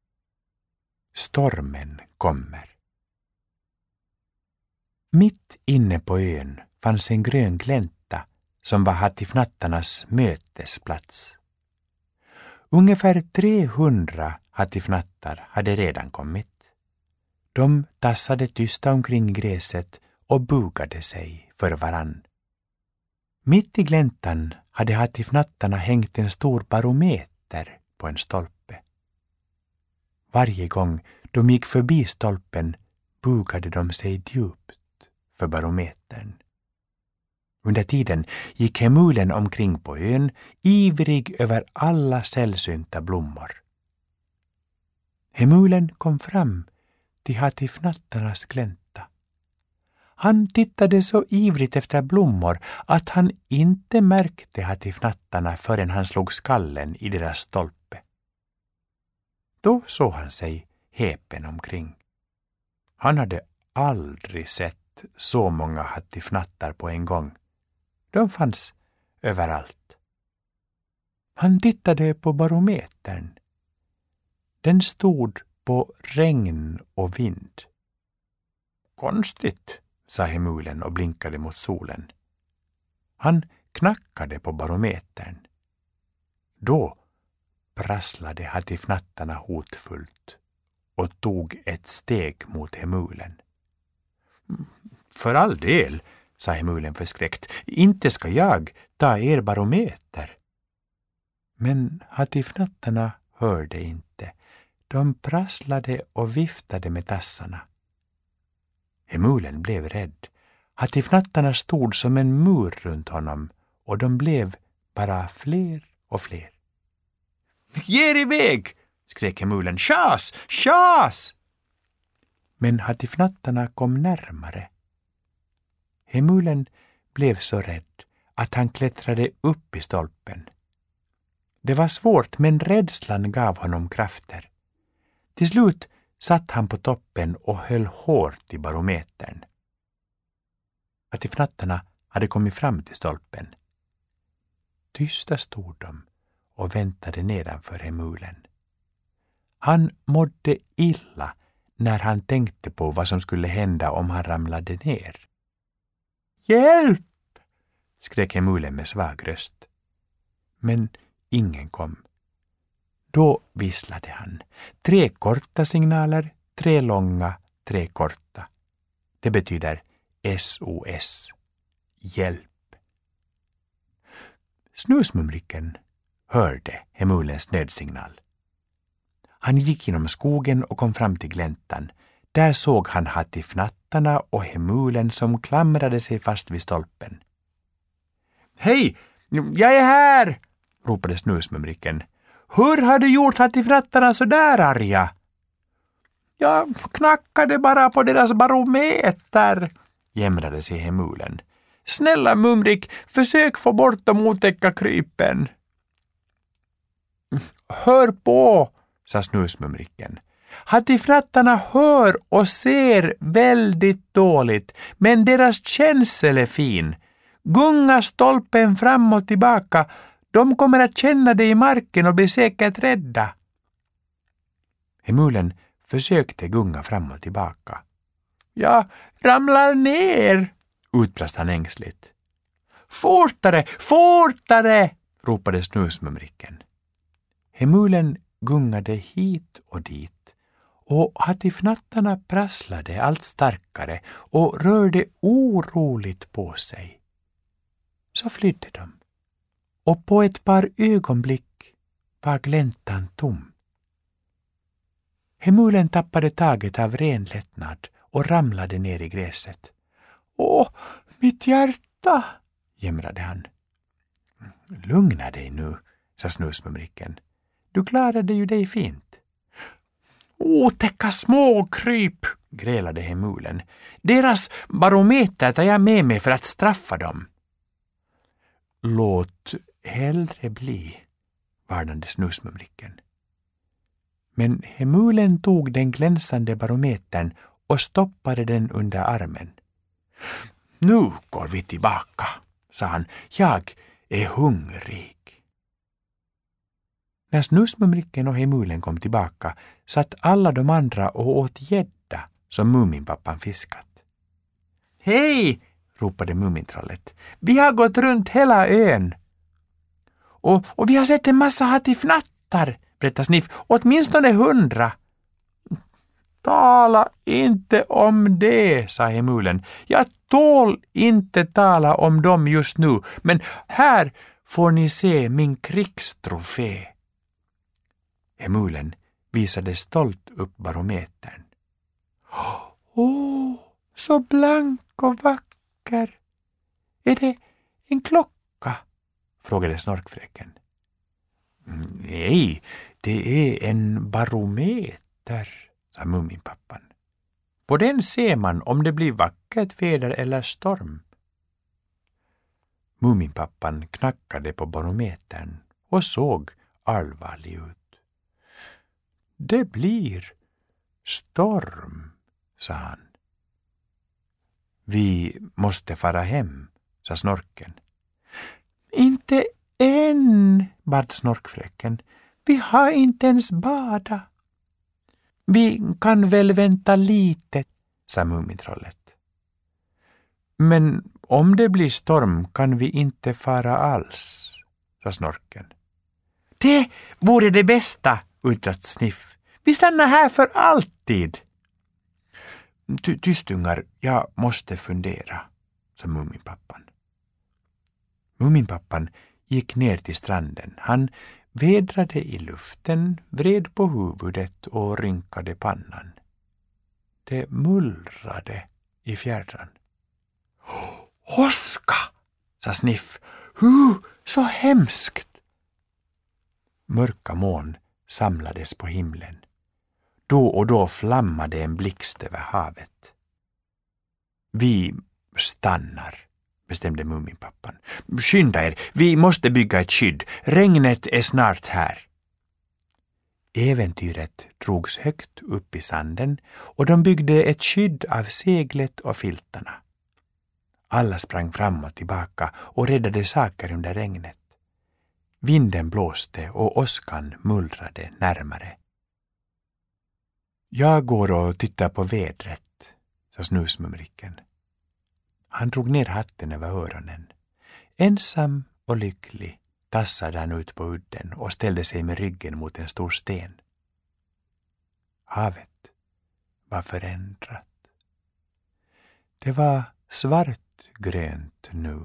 Stormen kommer. Mitt inne på ön fanns en grön glänta som var hattifnattarnas mötesplats. Ungefär 300 hattifnattar hade redan kommit. De tassade tysta omkring gräset och bugade sig för varann. Mitt i gläntan hade hattifnattarna hängt en stor barometer på en stolpe. Varje gång de gick förbi stolpen bugade de sig djupt för barometern. Under tiden gick Hemulen omkring på ön, ivrig över alla sällsynta blommor. Hemulen kom fram till hattifnattarnas glänta. Han tittade så ivrigt efter blommor att han inte märkte hattifnattarna förrän han slog skallen i deras stolpe. Då såg han sig häpen omkring. Han hade aldrig sett så många hattifnattar på en gång. De fanns överallt. Han tittade på barometern. Den stod på regn och vind. Konstigt, sa Hemulen och blinkade mot solen. Han knackade på barometern. Då prasslade hattifnattarna hotfullt och tog ett steg mot Hemulen. För all del, sa Hemulen förskräckt, inte ska jag ta er barometer. Men hattifnattarna hörde inte. De prasslade och viftade med tassarna. Hemulen blev rädd. Hattifnattarna stod som en mur runt honom och de blev bara fler och fler. Ge er iväg, skrek Hemulen. Tjas, tjas! Men hattifnattarna kom närmare. Hemulen blev så rädd att han klättrade upp i stolpen. Det var svårt, men rädslan gav honom krafter. Till slut satt han på toppen och höll hårt i barometern. Hattifnattarna hade kommit fram till stolpen. Tysta stod de och väntade nedanför Hemulen. Han mådde illa när han tänkte på vad som skulle hända om han ramlade ner. Hjälp! Skrek Hemulen med svag röst. Men ingen kom. Då visslade han. 3 korta signaler, 3 långa, 3 korta. Det betyder SOS. Hjälp. Snusmumriken hörde Hemulens nödsignal. Han gick genom skogen och kom fram till gläntan. Där såg han hattifnattarna och Hemulen som klamrade sig fast vid stolpen. Hej, jag är här, ropade Snusmumriken. Hur har du gjort hattifnattarna så där arga? Jag knackade bara på deras barometer, jämrade sig Hemulen. Snälla Mumrik, försök få bort de otäcka krypen. Hör på, sa Snusmumriken. Hattifnattarna hör och ser väldigt dåligt, men deras känsel är fin. Gunga stolpen fram och tillbaka. De kommer att känna det i marken och bli säkert rädda. Hemulen försökte gunga fram och tillbaka. Jag ramlar ner, utbrast han ängsligt. Fortare, fortare, ropade Snusmumriken. Hemulen gungade hit och dit och hattifnattarna prasslade allt starkare och rörde oroligt på sig. Så flydde de. Och på ett par ögonblick var gläntan tom. Hemulen tappade taget av ren lättnad och ramlade ner i gräset. Åh, mitt hjärta, jämrade han. Lugna dig nu, sa Snusmumriken. Du klarade ju dig fint. Otäcka småkryp, grälade Hemulen. Deras barometer tar jag med mig för att straffa dem. Låt hellre bli, varnade Snusmumriken. Men Hemulen tog den glänsande barometern och stoppade den under armen. Nu går vi tillbaka, sa han. Jag är hungrig. När Snusmumriken och Hemulen kom tillbaka satt alla de andra och åt gädda som Muminpappan fiskat. Hej, ropade Mumintrollet. Vi har gått runt hela ön. Och vi har sett en massa hattifnattar, berättade Sniff. Åtminstone 100. Tala inte om det, sa Hemulen. Jag tål inte tala om dem just nu, men här får ni se min krigstrofé. Hemulen visade stolt upp barometern. Åh, så blank och vacker. Är det en klocka? Frågade Snorkfräcken. Nej, det är en barometer, sa Muminpappan. På den ser man om det blir vackert väder eller storm. Muminpappan knackade på barometern och såg allvarlig ut. Det blir storm, sa han. Vi måste fara hem, sa Snorken. Inte än, bad Snorkfräcken. Vi har inte ens bada. Vi kan väl vänta lite, sa Mumintrollet. Men om det blir storm kan vi inte fara alls, sa Snorken. Det vore det bästa, utbrast Sniff. Vi stannar här för alltid. Tystungar, jag måste fundera, sa Muminpappan. Muminpappan gick ner till stranden. Han vädrade i luften, vred på huvudet och rynkade pannan. Det mullrade i fjärran. Åska, sa Sniff. Så hemskt. Mörka moln samlades på himlen. Då och då flammade en blixt över havet. Vi stannar, bestämde Muminpappan. Skynda er, vi måste bygga ett skydd. Regnet är snart här. Äventyret drogs högt upp i sanden och de byggde ett skydd av seglet och filtarna. Alla sprang fram och tillbaka och räddade saker under regnet. Vinden blåste och åskan mullrade närmare. Jag går och tittar på vädret, sa Snusmumriken. Han drog ner hatten över öronen. Ensam och lycklig tassade han ut på udden och ställde sig med ryggen mot en stor sten. Havet var förändrat. Det var svartgrönt nu.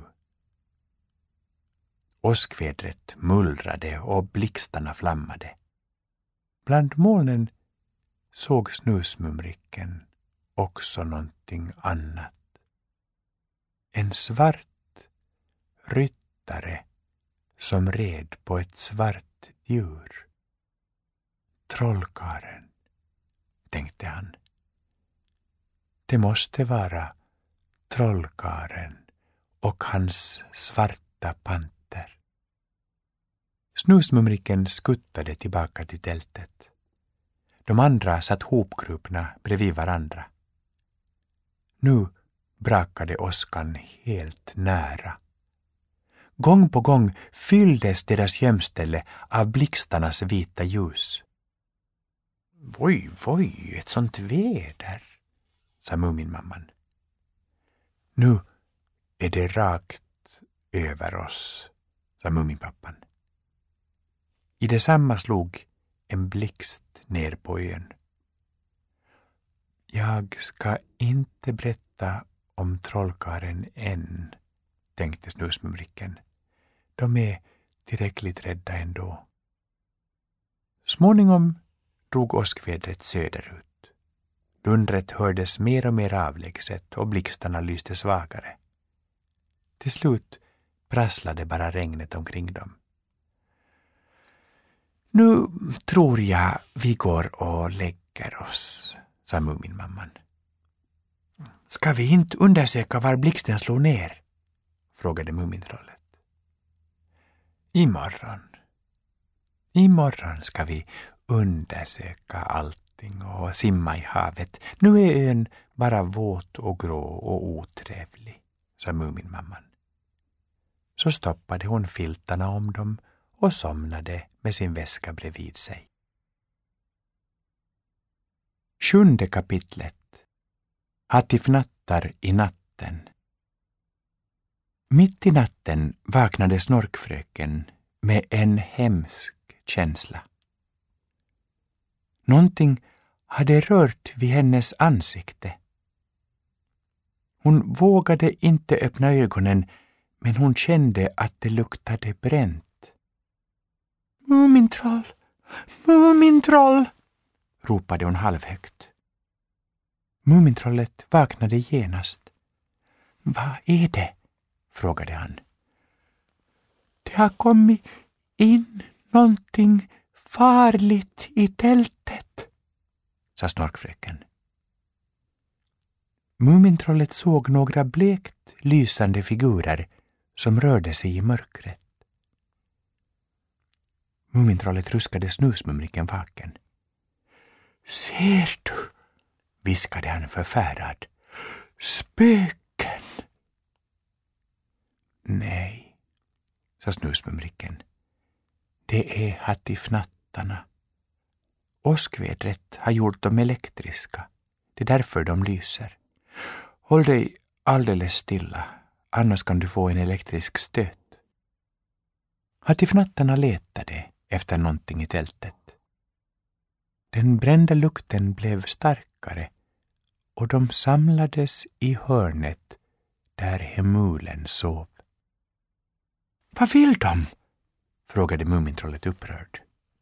Åskvädret mullrade och blixtarna flammade. Bland molnen såg Snusmumriken också någonting annat. En svart ryttare som red på ett svart djur. Trollkaren, tänkte han. Det måste vara trollkaren och hans svarta panter. Snusmumriken skuttade tillbaka till tältet. De andra satt hopkrupna bredvid varandra. Nu brakade åskan helt nära. Gång på gång fylldes deras gömställe av blixtarnas vita ljus. Voj, ett sånt väder, sa Muminmamman. Nu är det rakt över oss, sa Muminpappan. I detsamma slog en blixt ner på ön. Jag ska inte berätta om trollkaren än, tänkte Snusmumriken. De är tillräckligt rädda ändå. Småningom drog åskvädret söderut. Dundret hördes mer och mer avlägset och blixtarna lyste svagare. Till slut prasslade bara regnet omkring dem. Nu tror jag vi går och lägger oss, sa Muminmamman. Ska vi inte undersöka var blixten slår ner? Frågade Mumintrollet. Imorgon ska vi undersöka allting och simma i havet. Nu är ön bara våt och grå och otrevlig, sa Muminmamman. Så stoppade hon filtarna om dem och somnade med sin väska bredvid sig. 7:e kapitlet. Hattifnattar i natten. Mitt i natten vaknade Snorkfröken med en hemsk känsla. Någonting hade rört vid hennes ansikte. Hon vågade inte öppna ögonen, men hon kände att det luktade bränt. Mumintroll, Mumintroll, ropade hon halvhögt. Mumintrollet vaknade genast. Vad är det? Frågade han. Det har kommit in någonting farligt i tältet, sa Snorkfröken. Mumintrollet såg några blekt lysande figurer som rörde sig i mörkret. Mumintrollet ruskade Snusmumriken vaken. Ser du? Viskade han förfärad. Spöken! Nej, sa Snusmumriken. Det är hattifnattarna. Åskvädret har gjort dem elektriska. Det är därför de lyser. Håll dig alldeles stilla, annars kan du få en elektrisk stöt. Hattifnattarna letade efter någonting i tältet. Den brända lukten blev starkare och de samlades i hörnet där Hemulen sov. Vad vill de? Frågade Mumintrollet upprörd.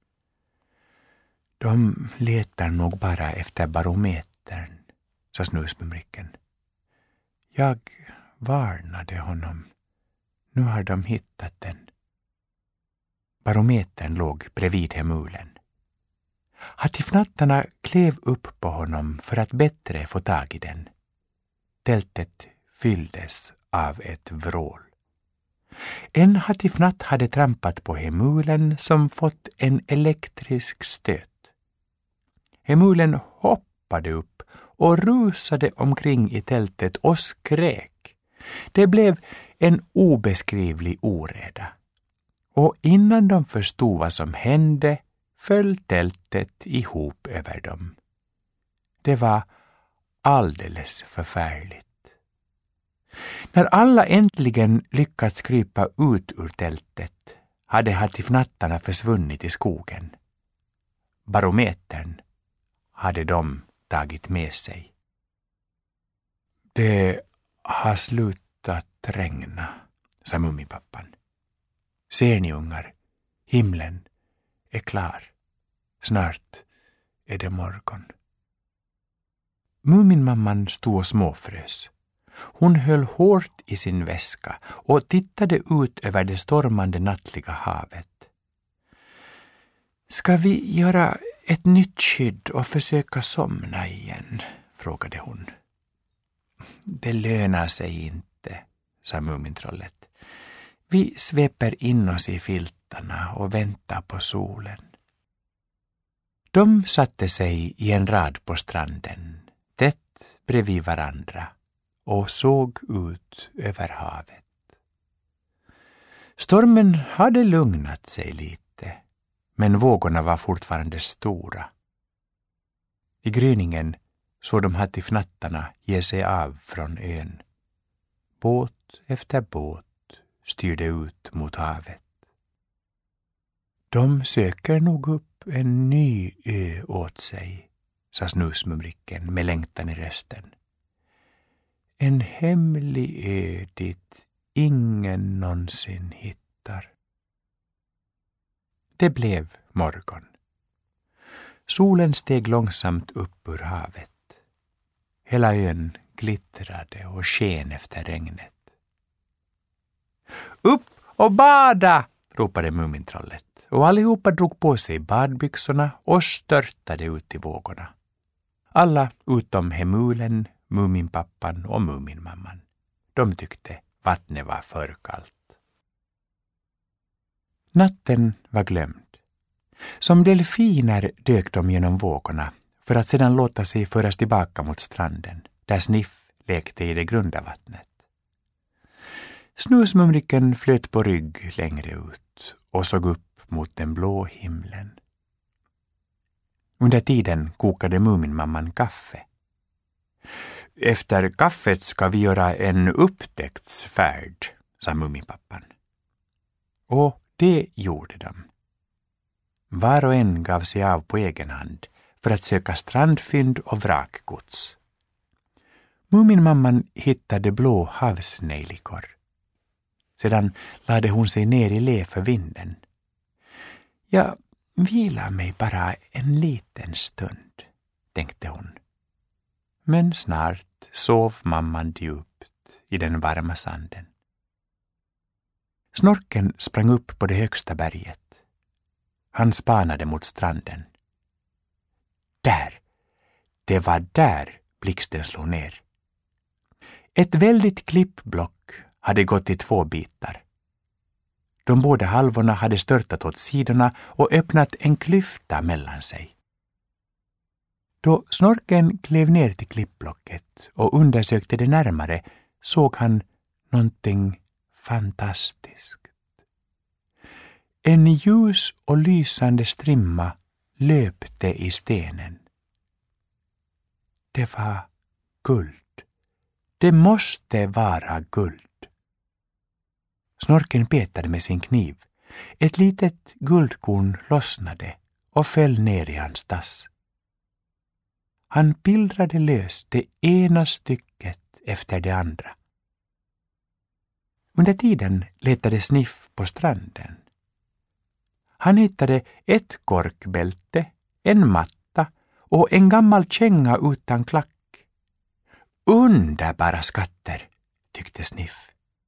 De letar nog bara efter barometern, sa Snusmumriken. Jag varnade honom. Nu har de hittat den. Barometern låg bredvid Hemulen. Hattifnattarna klev upp på honom för att bättre få tag i den. Tältet fylldes av ett vrål. En hattifnatt hade trampat på Hemulen som fått en elektrisk stöt. Hemulen hoppade upp och rusade omkring i tältet och skrek. Det blev en obeskrivlig oreda. Och innan de förstod vad som hände föll tältet ihop över dem. Det var alldeles förfärligt. När alla äntligen lyckats krypa ut ur tältet hade hattifnattarna försvunnit i skogen. Barometern hade de tagit med sig. Det har slutat regna, sa Muminpappan. Ser ni, ungar? Himlen är klar. Snart är det morgon. Muminmamman stod och småfrös. Hon höll hårt i sin väska och tittade ut över det stormande nattliga havet. Ska vi göra ett nytt skydd och försöka somna igen? Frågade hon. Det lönar sig inte, sa Mumintrollet. Vi sveper in oss i filtarna och väntar på solen. De satte sig i en rad på stranden, tätt bredvid varandra, och såg ut över havet. Stormen hade lugnat sig lite, men vågorna var fortfarande stora. I gryningen såg de hattifnattarna ge sig av från ön. Båt efter båt styrde ut mot havet. De söker nog upp en ny ö åt sig, sa Snusmumriken med längtan i rösten. En hemlig ö dit ingen någonsin hittar. Det blev morgon. Solen steg långsamt upp ur havet. Hela ön glittrade och sken efter regnet. Upp och bada! Ropade Mumintrollet, och allihopa drog på sig badbyxorna och störtade ut i vågorna. Alla utom Hemulen, Muminpappan och Muminmamman. De tyckte vattnet var för kallt. Natten var glömd. Som delfiner dök de genom vågorna för att sedan låta sig föras tillbaka mot stranden, där Sniff lekte i det grunda vattnet. Snusmumriken flöt på rygg längre ut och såg upp mot den blå himlen. Under tiden kokade Muminmamman kaffe. Efter kaffet ska vi göra en upptäcktsfärd, sa Muminpappan. Och det gjorde de. Var och en gav sig av på egen hand för att söka strandfynd och vrakgods. Muminmamman hittade blå havsnejlikor. Sedan lade hon sig ner i lä för vinden. Jag vilar mig bara en liten stund, tänkte hon. Men snart sov mamman djupt i den varma sanden. Snorken sprang upp på det högsta berget. Han spanade mot stranden. Där! Det var där blixten slog ner. Ett väldigt klippblock hade gått i 2 bitar. De båda halvorna hade störtat åt sidorna och öppnat en klyfta mellan sig. Då Snorken klev ner till klippblocket och undersökte det närmare såg han någonting fantastiskt. En ljus och lysande strimma löpte i stenen. Det var guld. Det måste vara guld. Snorken petade med sin kniv. Ett litet guldkorn lossnade och föll ner i hans tass. Han pillrade lös det ena stycket efter det andra. Under tiden letade Sniff på stranden. Han hittade ett korkbälte, en matta och en gammal känga utan klack. Underbara skatter, tyckte Sniff.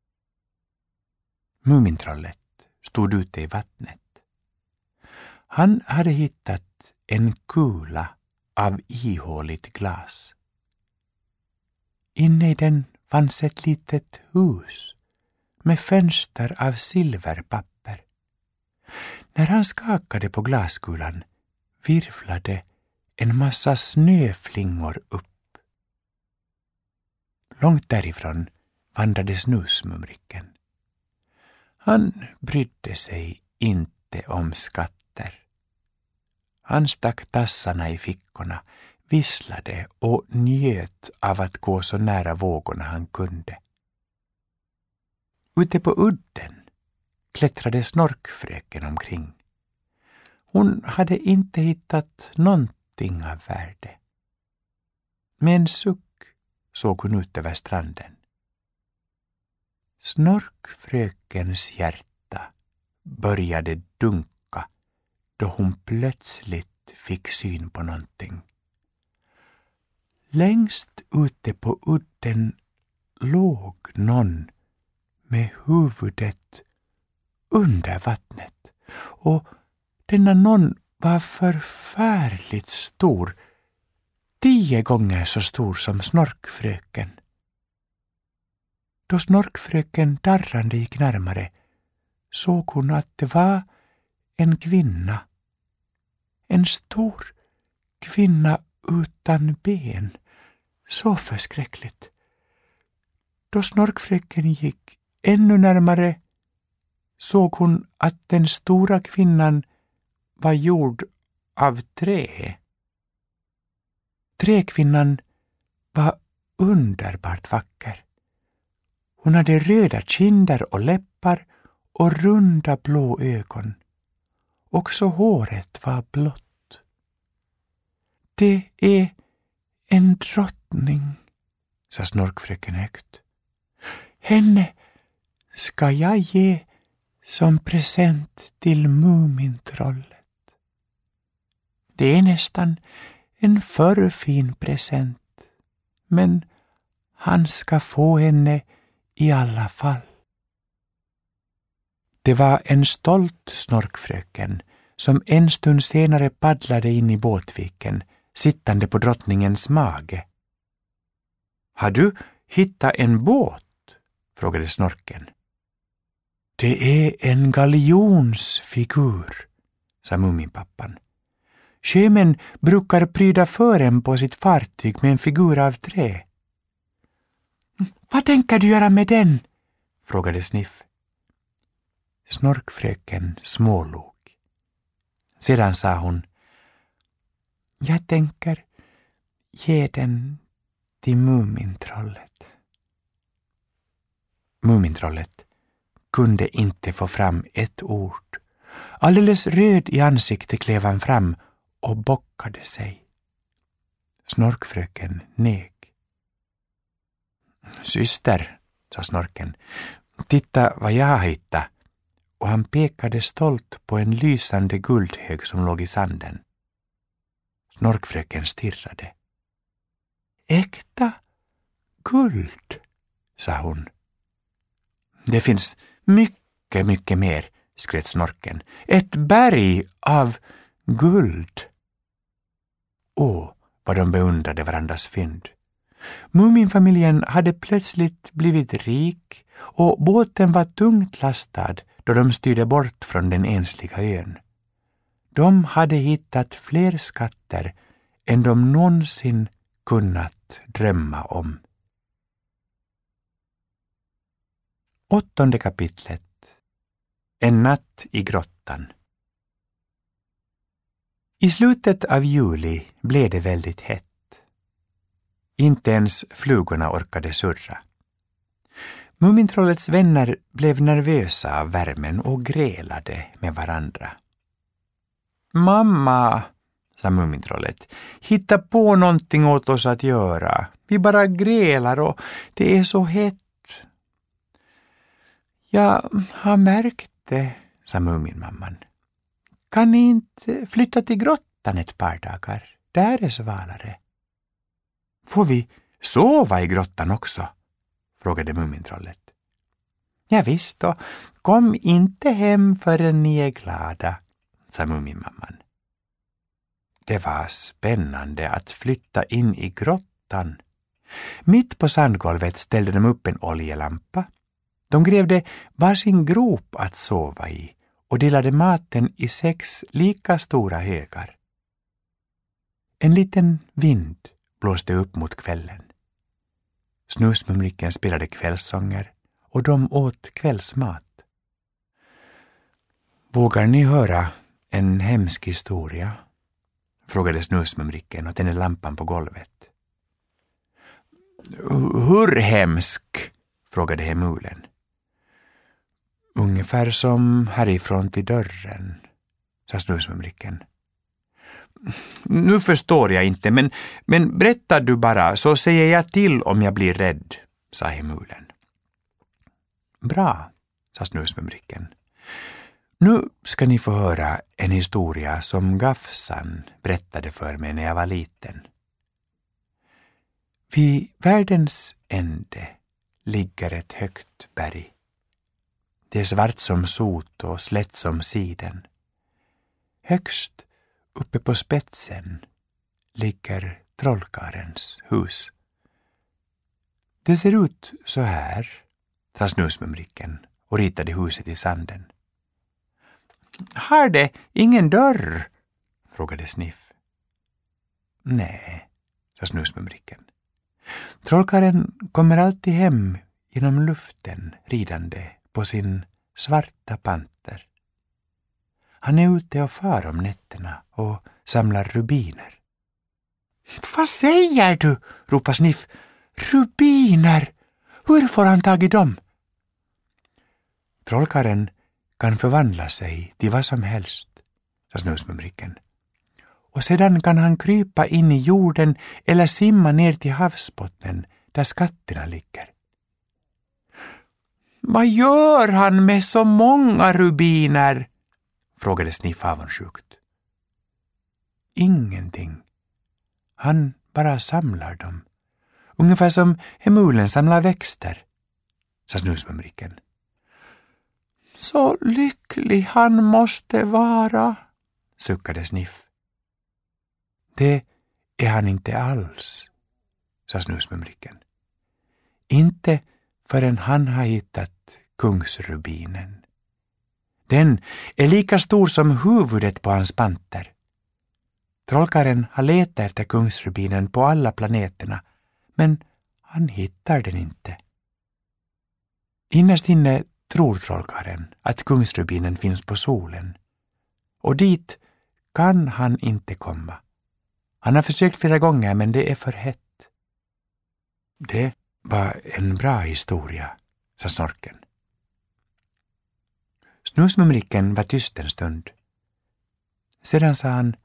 Mumintrollet stod ute i vattnet. Han hade hittat en kula av ihåligt glas. Inne i den fanns ett litet hus med fönster av silverpapper. När han skakade på glaskulan virvlade en massa snöflingor upp. Långt därifrån vandrade Snusmumriken. Han brydde sig inte om skatter. Han stack tassarna i fickorna, visslade och njöt av att gå så nära vågorna han kunde. Ute på udden klättrade Snorkfröken omkring. Hon hade inte hittat någonting av värde. Med en suck såg hon ut över stranden. Snorkfrökens hjärta började dunka då hon plötsligt fick syn på någonting. Längst ute på udden låg någon med huvudet under vattnet, och denna någon var förfärligt stor, 10 gånger så stor som Snorkfröken. Då Snorkfröken darrande gick närmare såg hon att det var en kvinna. En stor kvinna utan ben. Så förskräckligt. Då Snorkfröken gick ännu närmare såg hon att den stora kvinnan var gjord av trä. Träkvinnan var underbart vacker. Hon hade röda kinder och läppar och runda blå ögon. Också håret var blått. Det är en drottning, sa Snorkfröken högt. Henne ska jag ge som present till Mumintrollet. Det är nästan en för fin present, men han ska få henne i alla fall. Det var en stolt snorkfröken som en stund senare paddlade in i båtviken, sittande på drottningens mage. Har du hittat en båt? Frågade snorken. Det är en galjonsfigur, sa Muminpappan. Sjömän brukar pryda fören på sitt fartyg med en figur av trä. Vad tänker du göra med den? Frågade Sniff. Snorkfröken smålog. Sedan sa hon: Jag tänker ge den till Mumintrollet. Mumintrollet kunde inte få fram ett ord. Alldeles röd i ansiktet klev han fram och bockade sig. Snorkfröken neg. Syster, sa snorken, titta vad jag har hittat. Och han pekade stolt på en lysande guldhög som låg i sanden. Snorkfröken stirrade. Äkta guld, sa hon. Det finns mycket mer, skröt snorken. Ett berg av guld. Åh, vad de beundrade varandras fynd. Muminfamiljen hade plötsligt blivit rik och båten var tungt lastad då de styrde bort från den ensliga ön. De hade hittat fler skatter än de någonsin kunnat drömma om. 8:e kapitlet. En natt i grottan. I slutet av juli blev det väldigt hett. Inte ens flugorna orkade surra. Mumintrollets vänner blev nervösa av värmen och grälade med varandra. Mamma, sa Mumintrollet, hitta på någonting åt oss att göra. Vi bara grälar och det är så hett. Jag har märkt det, sa Muminmamman. Kan ni inte flytta till grottan ett par dagar? Där är svalare. Får vi sova i grottan också? Frågade Mumintrollet. Ja visst, och kom inte hem förrän ni är glada, sa Muminmamman. Det var spännande att flytta in i grottan. Mitt på sandgolvet ställde de upp en oljelampa. De grävde varsin grop att sova i och delade maten i 6 lika stora högar. En liten vind blåste upp mot kvällen. Snusmumriken spelade kvällssånger och de åt kvällsmat. Vågar ni höra en hemsk historia? Frågade Snusmumriken och tände lampan på golvet. Hur hemsk? Frågade Hemulen. Ungefär som härifrån till dörren, sa Snusmumriken. Nu förstår jag inte, men berättar du bara så säger jag till om jag blir rädd, sa Hemulen. Bra, sa Snusmumriken. Nu ska ni få höra en historia som Gafsan berättade för mig när jag var liten. Vid världens ände ligger ett högt berg. Det är svart som sot och slätt som siden. Högst uppe på spetsen ligger trollkarens hus. Det ser ut så här, sa Snusmumriken och ritade huset i sanden. Har det ingen dörr? Frågade Sniff. Nej, sa Snusmumriken. Trollkaren kommer alltid hem genom luften ridande på sin svarta panter. Han är ute och far om nätterna och samlar rubiner. Vad säger du? Ropar Sniff. Rubiner! Hur får han tag i dem? Trollkaren kan förvandla sig till vad som helst, sa Snusmumriken. Och sedan kan han krypa in i jorden eller simma ner till havsbotten där skatterna ligger. Vad gör han med så många rubiner? Frågade Sniff avundsjukt. ingenting. Han bara samlar dem. Ungefär som Hemulen samlar växter, sa Snusmumriken. Så lycklig han måste vara, suckade Sniff. Det är han inte alls, sa Snusmumriken. Inte förrän han har hittat kungsrubinen. Den är lika stor som huvudet på hans panter. Trollkaren har letat efter kungsrubinen på alla planeterna, men han hittar den inte. Innerst inne tror trollkaren att kungsrubinen finns på solen, och dit kan han inte komma. Han har försökt flera gånger, men det är för hett. Det var en bra historia, sa Snorken. Snusmumriken var tyst en stund. Sedan sa han: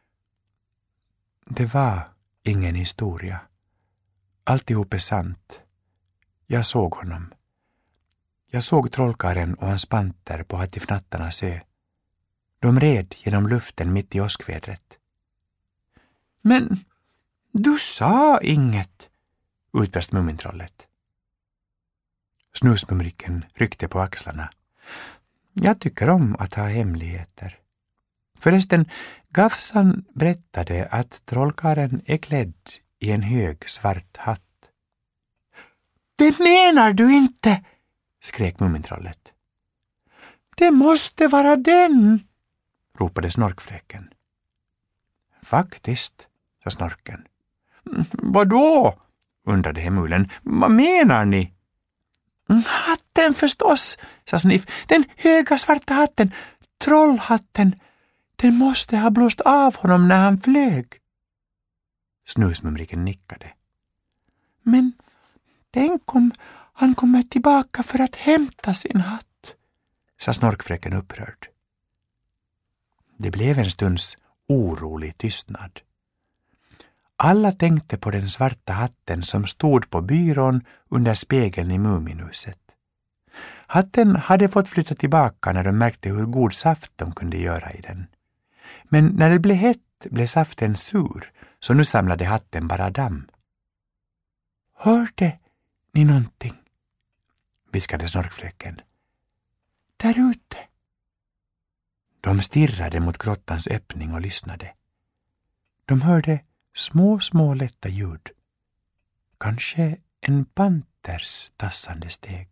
det var ingen historia. Alltihop är sant. Jag såg honom. Jag såg trollkaren och hans panter på Hattifnattarnas ö. De red genom luften mitt i åskvädret. Men du sa inget, utbrast Mumintrollet. Snusmumriken ryckte på axlarna. Jag tycker om att ha hemligheter. Förresten, Gafsan berättade att trollkaren är klädd i en hög svart hatt. Det menar du inte, skrek Mumintrollet. Det måste vara den, ropade Snorkfräken. Faktiskt, sa Snorken. Vadå? undrade Hemulen. Vad menar ni? Hatten förstås, sa Sniff. Den höga svarta hatten, trollhatten. Den måste ha blåst av honom när han flög. Snusmumriken nickade. Men tänk om han kommer tillbaka för att hämta sin hatt, sa Snorkfräcken upprörd. Det blev en stunds orolig tystnad. Alla tänkte på den svarta hatten som stod på byrån under spegeln i Muminhuset. Hatten hade fått flytta tillbaka när de märkte hur god saft de kunde göra i den. Men när det blev hett blev saften sur, så nu samlade hatten bara damm. Hörde ni någonting? viskade Snorkfräcken. Där ute. De stirrade mot grottans öppning och lyssnade. De hörde små lätta ljud. Kanske en panters tassande steg.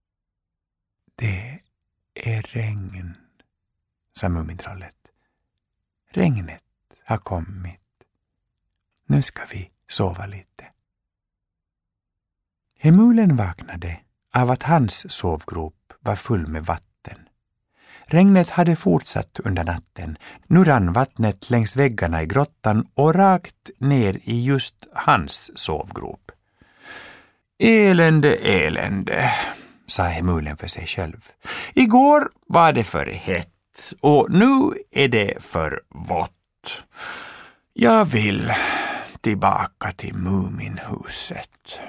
Det är regn, sa Mumintrollet. Regnet har kommit. Nu ska vi sova lite. Hemulen vaknade av att hans sovgrop var full med vatten. Regnet hade fortsatt under natten. Nu rann vattnet längs väggarna i grottan och rakt ner i just hans sovgrop. Elände, sa Hemulen för sig själv. Igår var det för hett och nu är det för vått. Jag vill tillbaka till Muminhuset.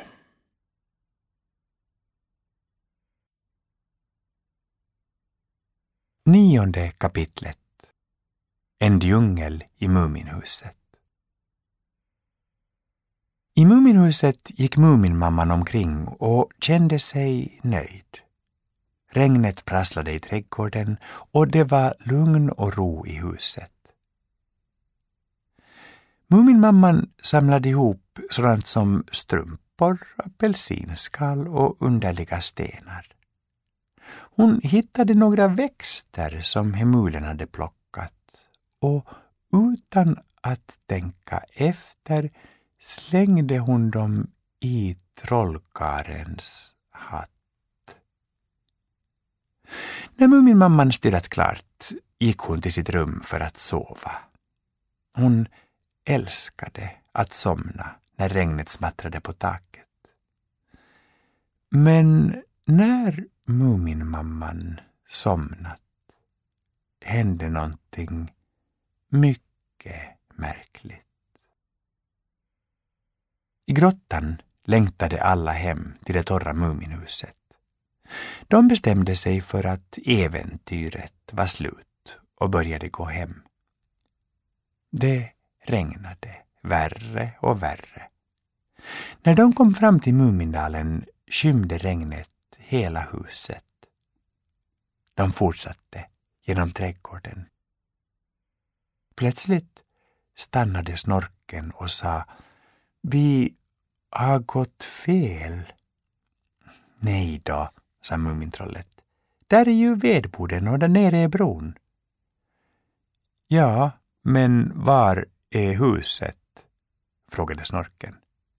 Nionde kapitlet. En djungel i Muminhuset. I Muminhuset gick Muminmamman omkring och kände sig nöjd. Regnet prasslade i trädgården och det var lugn och ro i huset. Muminmamman samlade ihop sådant som strumpor, apelsinskal och underliga stenar. Hon hittade några växter som Hemulen hade plockat och utan att tänka efter slängde hon dem i trollkarens hatt. När Muminmamman stirrat klart gick hon till sitt rum för att sova. Hon älskade att somna när regnet smattrade på taket. Men när Muminmamman somnat hände någonting mycket märkligt. I grottan längtade alla hem till det torra Muminhuset. De bestämde sig för att äventyret var slut och började gå hem. Det regnade värre och värre. När de kom fram till Mumindalen skymde regnet hela huset. De fortsatte genom trädgården. Plötsligt stannade Snorken och sa: Vi har gått fel. Nej då, sa Mumintrollet. Där är ju vedboden och där nere är bron. Ja, men var är huset? Frågade Snorken.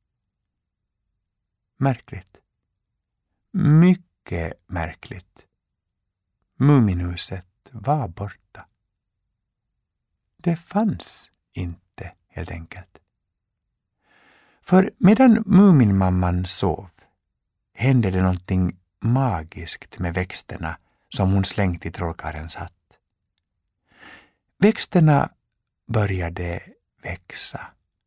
Märkligt. Mycket märkligt. Muminhuset var borta. Det fanns inte, helt enkelt. För medan Muminmamman sov hände det någonting magiskt med växterna som hon slängt i trollkarlens hatt. Växterna började växa.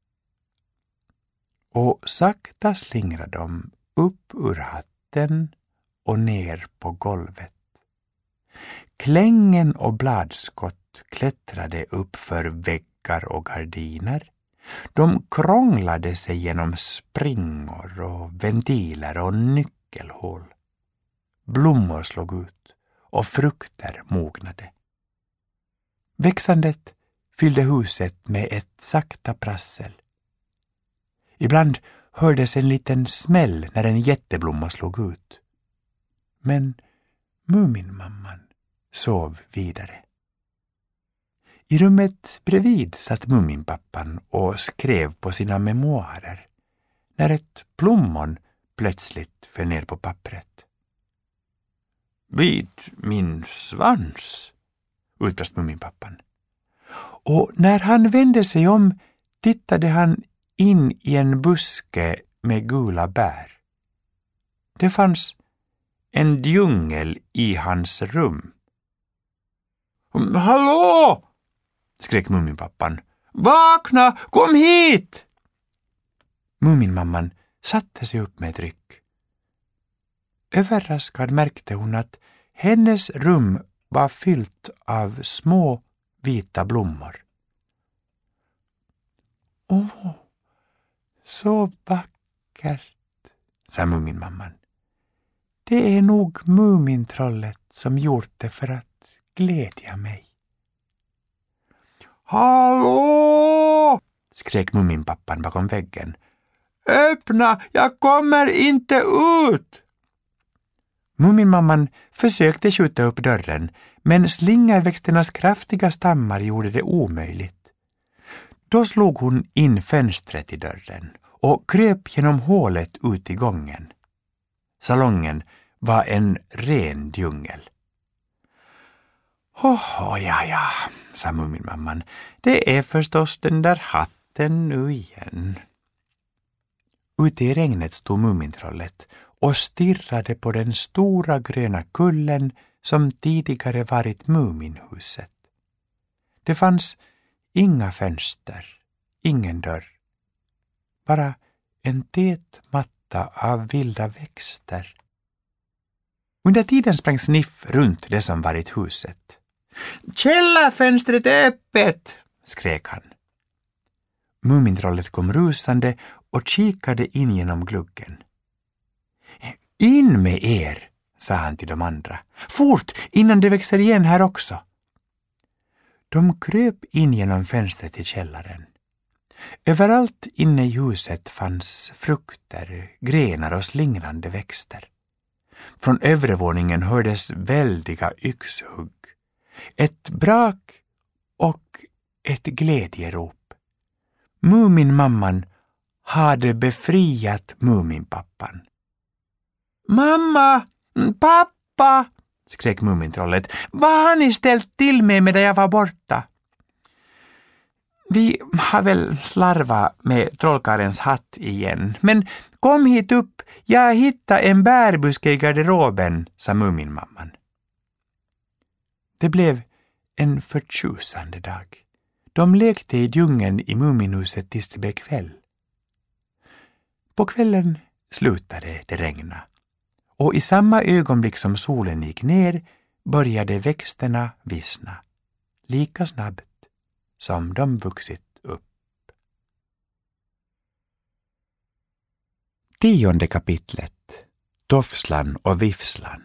Och sakta slingrade de upp ur hatten och ner på golvet. Klängen och bladskott klättrade upp för väggar och gardiner. De krånglade sig genom springor och ventiler och nyckelhål. Blommor slog ut och frukter mognade. Växandet fyllde huset med ett sakta prassel. Ibland hördes en liten smäll när en jätteblomma slog ut. Men Muminmamman sov vidare. I rummet bredvid satt Muminpappan och skrev på sina memoarer när ett plommon plötsligt föll ner på pappret. Vid min svans, utbrast Muminpappan. Och när han vände sig om tittade han in i en buske med gula bär. Det fanns en djungel i hans rum. Hallå! Skrek Muminpappan. Vakna! Kom hit! Muminmamman satte sig upp med ett ryck. Överraskad märkte hon att hennes rum var fyllt av små vita blommor. Åh, så vackert, sa Muminmamman. Det är nog Mumintrollet som gjort det för att glädja mig. Hallå! Skrek Muminpappan bakom väggen. Öppna, jag kommer inte ut! Muminmamman försökte skjuta upp dörren, men slingerväxternas kraftiga stammar gjorde det omöjligt. Då slog hon in fönstret i dörren och kröp genom hålet ut i gången. Salongen var en ren djungel. Ja, sa Muminmamman. Det är förstås den där hatten nu igen. Ute i regnet stod Mumintrollet och stirrade på den stora gröna kullen som tidigare varit Muminhuset. Det fanns inga fönster, ingen dörr. Bara en tät matta av vilda växter. Under tiden sprang Sniff runt det som varit huset. Källarfönstret är öppet, skrek han. Mumintrollet kom rusande och kikade in genom gluggen. In med er, sa han till de andra. Fort, innan det växer igen här också. De kröp in genom fönstret i källaren. Överallt inne i huset fanns frukter, grenar och slingrande växter. Från övervåningen hördes väldiga yxhugg. Ett brak och ett glädjerop. Muminmamman hade befriat Muminpappan. Mamma! Pappa! Skrek Mumintrollet. Vad har ni ställt till med medan jag var borta? Vi har väl slarvat med trollkarlens hatt igen. Men kom hit upp, jag hittade en bärbuske i garderoben, sa Muminmamman. Det blev en förtjusande dag. De lekte i djungeln i Muminhuset tills det blev kväll. På kvällen slutade det regna. Och i samma ögonblick som solen gick ner började växterna vissna. Lika snabbt som de vuxit upp. 10:e kapitlet. Tofslan och Vifslan.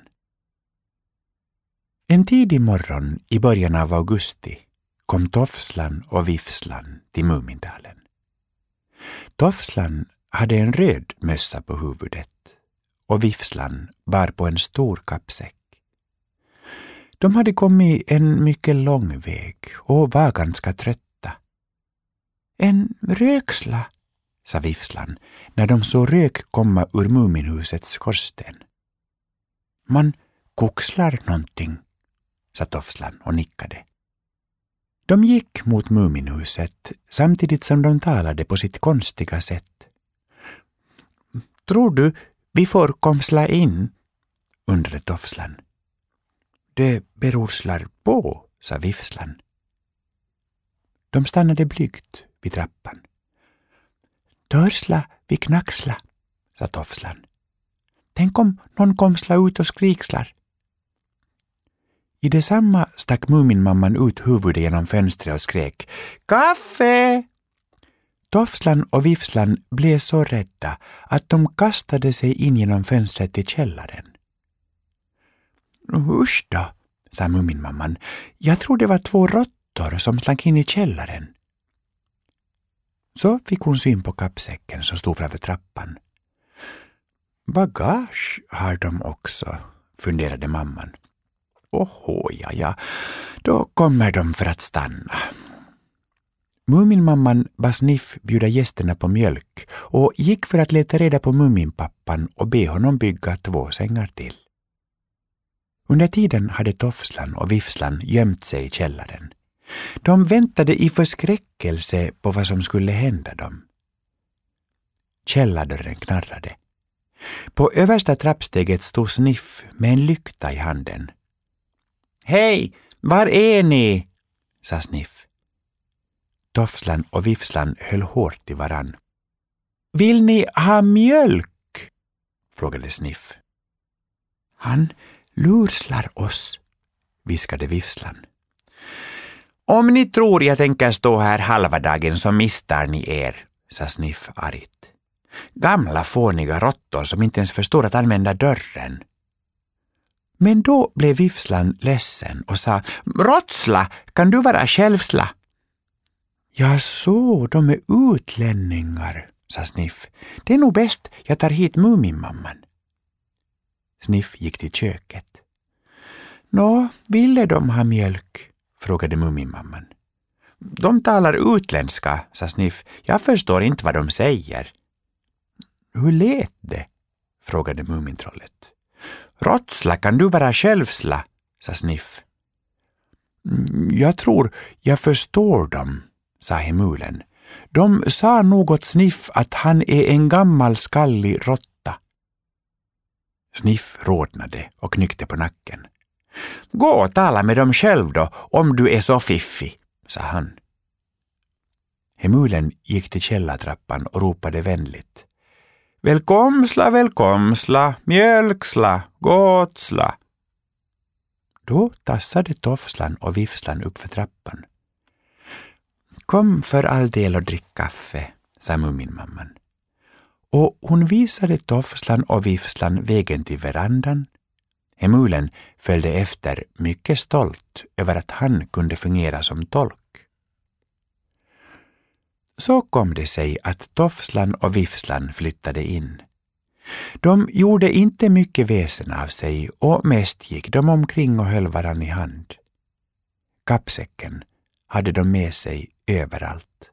En tidig morgon i början av augusti kom Tofslan och Vifslan till Mumindalen. Tofslan hade en röd mössa på huvudet och Vifslan bar på en stor kappsäck. De hade kommit en mycket lång väg och var ganska trötta. En röksla, sa Vifslan när de såg rök komma ur Muminhusets skorsten. Man kokslar någonting, sa Tofslan och nickade. De gick mot Muminhuset samtidigt som de talade på sitt konstiga sätt. Tror du vi får komsla in? Undrade Tofslan. Det berorslar på, sa Vifslan. De stannade blygt vid trappan. Törsla vi knacksla, sa Tofslan. Tänk om någon komsla ut och skrikslar. I detsamma stack Muminmamman ut huvudet genom fönstret och skrek kaffe! Tofslan och Vifslan blev så rädda att de kastade sig in genom fönstret till källaren. Usch då, sa Muminmamman. Jag tror det var 2 råttor som slank in i källaren. Så fick hon syn på kappsäcken som stod framför trappan. Bagage har de också, funderade mamman. Åhå, ja, då kommer de för att stanna. Muminmamman bad Sniff bjuda gästerna på mjölk och gick för att leta reda på Muminpappan och be honom bygga 2 sängar till. Under tiden hade Tofslan och Vifslan gömt sig i källaren. De väntade i förskräckelse på vad som skulle hända dem. Källardörren knarrade. På översta trappsteget stod Sniff med en lykta i handen. Hej, var är ni? Sa Sniff. Tofslan och Vifslan höll hårt i varann. Vill ni ha mjölk? Frågade Sniff. Han lurslar oss, viskade Vifslan. Om ni tror jag tänker stå här halva dagen så misstar ni er, sa Sniff argt. Gamla fåniga råttor som inte ens förstår att använda dörren. Men då blev Vifslan ledsen och sa, Råtsla, kan du vara självsla? Ja, så, de är utlänningar, sa Sniff. Det är nog bäst jag tar hit Muminmamman. Sniff gick till köket. Nå, ville de ha mjölk? Frågade Muminmamman. De talar utländska, sa Sniff. Jag förstår inte vad de säger. Hur lät det? Frågade Mumintrollet. Råtsla, kan du vara självsla, sa Sniff. Jag tror jag förstår dem, sa Hemulen. De sa något Sniff att han är en gammal skallig råtta. Sniff rodnade och knyckte på nacken. Gå och tala med dem själv då, om du är så fiffig, sa han. Hemulen gick till källartrappan och ropade vänligt. Välkomsla, välkomsla, mjölksla, gåtsla. Då tassade Tofslan och Vifslan upp för trappan. Kom för all del och drick kaffe, sa Muminmamman. Och hon visade Tofslan och Vifslan vägen till verandan. Hemulen följde efter mycket stolt över att han kunde fungera som tolk. Så kom det sig att Tofslan och Vifslan flyttade in. De gjorde inte mycket väsen av sig och mest gick de omkring och höll varann i hand. Kappsäcken hade de med sig överallt.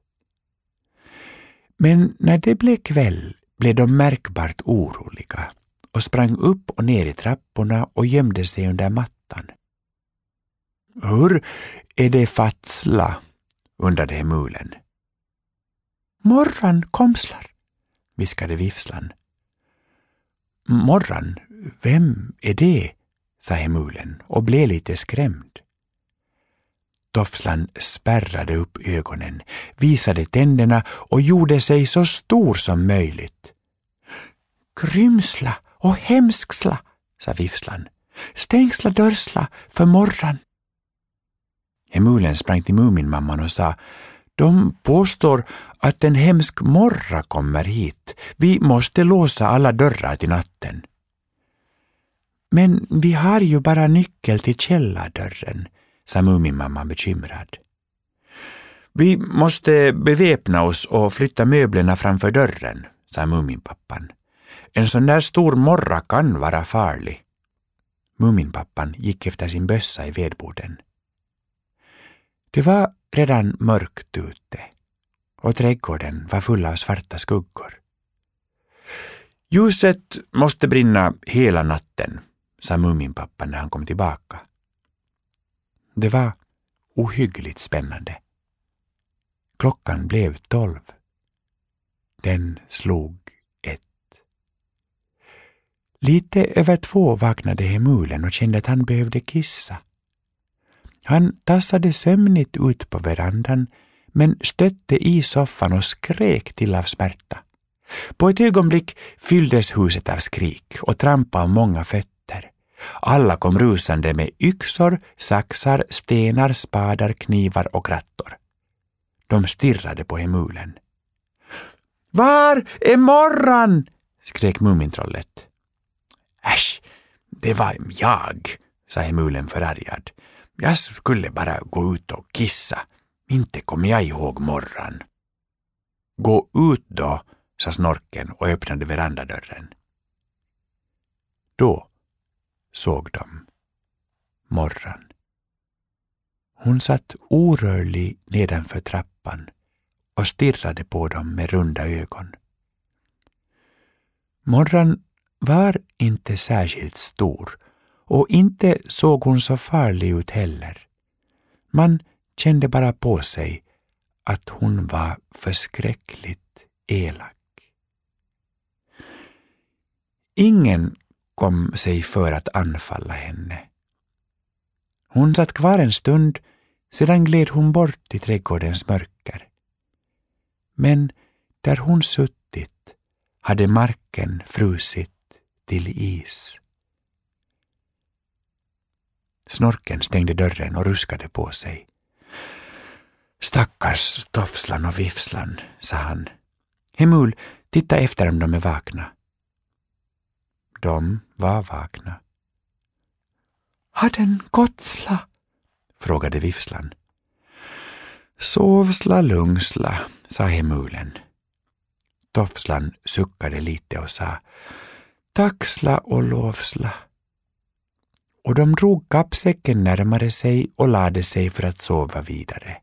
Men när det blev kväll blev de märkbart oroliga och sprang upp och ner i trapporna och gömde sig under mattan. Hur är det fatsla? Undrade Hemulen. Morran komslar, viskade Vifslan. Morran, vem är det? Sa Hemulen och blev lite skrämd. Tofslan spärrade upp ögonen, visade tänderna och gjorde sig så stor som möjligt. Krymsla och hemsksla, sa Vifslan. Stängsla dörrsla för morran. Hemulen sprang till Muminmamman och sa, De påstår att en hemsk morra kommer hit. Vi måste låsa alla dörrar till natten. Men vi har ju bara nyckel till källardörren, sa Muminmamman bekymrad. Vi måste beväpna oss och flytta möblerna framför dörren, sa Muminpappan. En sån där stor morra kan vara farlig. Muminpappan gick efter sin bössa i vedboden. Det var redan mörkt ute och trädgården var full av svarta skuggor. Ljuset måste brinna hela natten, sa Muminpappan när han kom tillbaka. Det var ohyggligt spännande. Klockan blev 12. Den slog 1. Lite över 2 vaknade Hemulen och kände att han behövde kissa. Han tassade sömnigt ut på verandan men stötte i soffan och skrek till av smärta. På ett ögonblick fylldes huset av skrik och trampa av många fötter. Alla kom rusande med yxor, saxar, stenar, spadar, knivar och krattor. De stirrade på Hemulen. Var är morran? Skrek Mumintrollet. Äsch, det var jag, sa Hemulen förargad. Jag skulle bara gå ut och kissa. Inte kommer jag ihåg morran. Gå ut då, sa Snorken och öppnade verandadörren. Då såg de morran. Hon satt orörlig nedanför trappan och stirrade på dem med runda ögon. Morran var inte särskilt stor och inte såg hon så farlig ut heller. Man kände bara på sig att hon var förskräckligt elak. Ingen kom sig för att anfalla henne. Hon satt kvar en stund, sedan gled hon bort i trädgårdens mörker. Men där hon suttit hade marken frusit till is. Snorken stängde dörren och ruskade på sig. Stackars Tofslan och Vifslan, sa han. Hemul, titta efter om de är vakna. De var vakna. Har den gåttsla? Frågade Vifslan. Sovsla lungsla, sa Hemulen. Tofslan suckade lite och sa tacksla och lovsla. Och de drog kappsäcken närmare sig och lade sig för att sova vidare.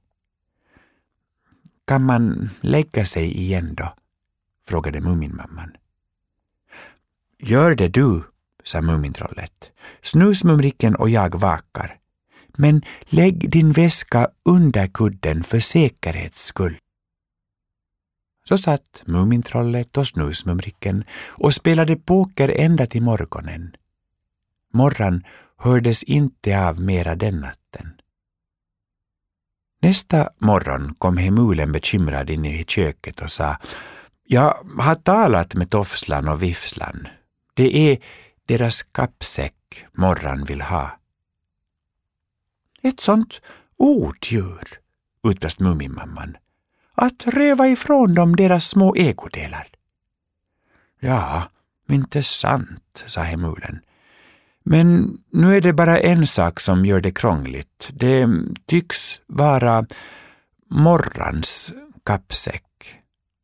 Kan man lägga sig igen då? Frågade Muminmamman. Gör det du, sa Mumintrollet. Snusmumriken och jag vakar. Men lägg din väska under kudden för säkerhets skull. Så satt Mumintrollet och Snusmumriken och spelade poker ända till morgonen. Morran hördes inte av mera den natten. Nästa morgon kom Hemulen bekymrad in i köket och sa: Jag har talat med Tofslan och Vifslan. Det är deras kappsäck morran vill ha. Ett sånt odjur, utbrast Muminmamman. Att röva ifrån dem deras små ägodelar. Ja, inte sant, sa Hemulen. Men nu är det bara en sak som gör det krångligt. Det tycks vara morrans kappsäck.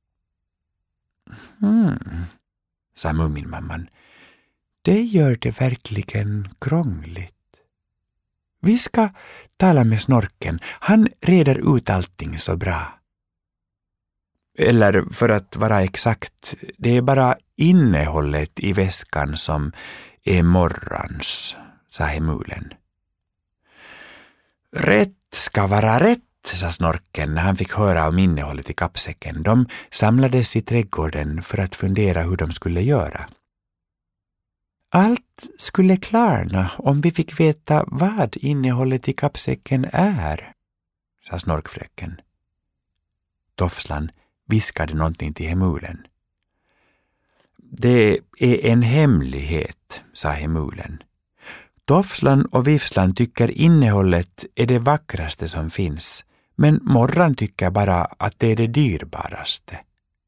Sa Muminmamman. Det gör det verkligen krångligt. Vi ska tala med Snorken. Han reder ut allting så bra. Eller för att vara exakt, det är bara innehållet i väskan som är morrans, sa Hemulen. Rätt ska vara rätt, sa Snorken när han fick höra om innehållet i kappsäcken. De samlades i trädgården för att fundera hur de skulle göra. Allt skulle klarna om vi fick veta vad innehållet i kappsäcken är, sa Snorkfröken. Tofslan viskade någonting till Hemulen. Det är en hemlighet, sa Hemulen. Tofslan och Vifslan tycker innehållet är det vackraste som finns, Men Morran tycker bara att det är det dyrbaraste.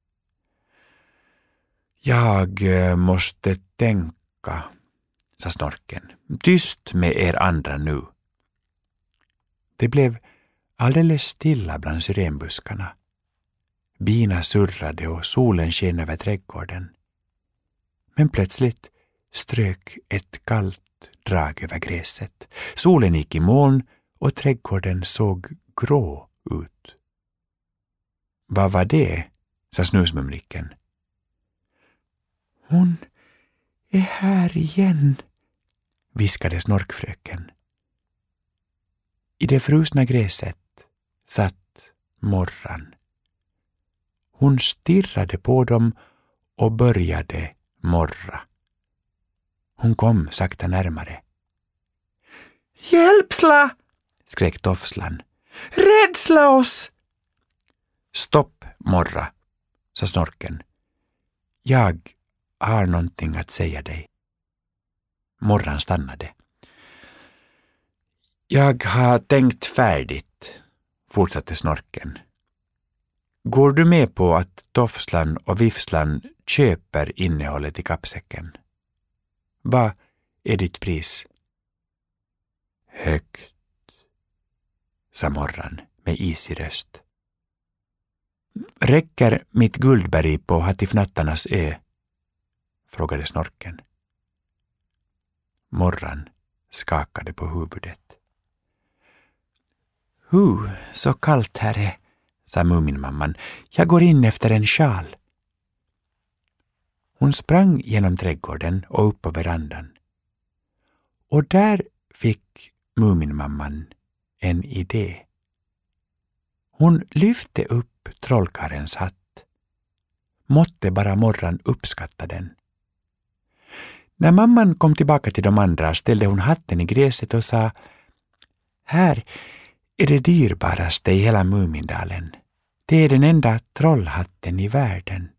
Jag måste tänka, sa Snorken. Tyst med er andra nu. Det blev alldeles stilla bland syrenbuskarna. Bina surrade och solen sken över trädgården. Men plötsligt strök ett kallt drag över gräset. Solen gick i moln och trädgården såg grå ut. Vad var det? Sa Snusmumriken. Hon är här igen, viskade Snorkfröken. I det frusna gräset satt Morran. Hon stirrade på dem och började morra. Hon kom sakta närmare. Hjälpsla! Skrek Tofslan. Rädsla oss! Stopp, Morra, sa Snorken. Jag har någonting att säga dig. Morran stannade. Jag har tänkt färdigt, fortsatte Snorken. Går du med på att Tofslan och Vifslan köper innehållet i kappsäcken? Vad är ditt pris? Högt, sa Morran med isig röst. Räcker mitt guldberg på Hattifnattarnas ö? Frågade Snorken. Morran skakade på huvudet. Så kallt här är, sa Muminmamman. Jag går in efter en sjal. Hon sprang genom trädgården och upp på verandan. Och där fick Muminmamman en idé. Hon lyfte upp trollkarlens hatt. Måtte bara Morran uppskatta den. När mamman kom tillbaka till de andra ställde hon hatten i gräset och sa: Här är det dyrbaraste i hela Mumindalen. Det är den enda trollhatten i världen.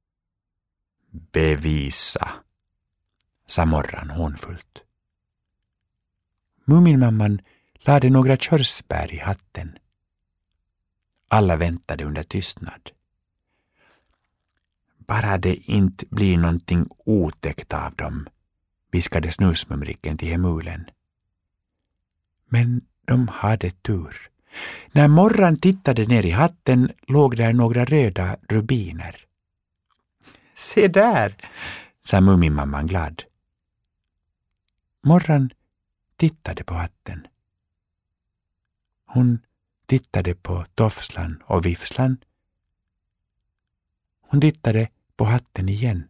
Bevisa, sa Morran hånfullt. Muminmamman lade några körsbär i hatten. Alla väntade under tystnad. Bara det inte blir någonting otäckt av dem, viskade Snusmumriken till Hemulen. Men de hade tur. När Morran tittade ner i hatten låg där några röda rubiner. Se där, sa Muminmamman glad. Morran tittade på hatten. Hon tittade på Tofslan och Vifslan. Hon tittade på hatten igen.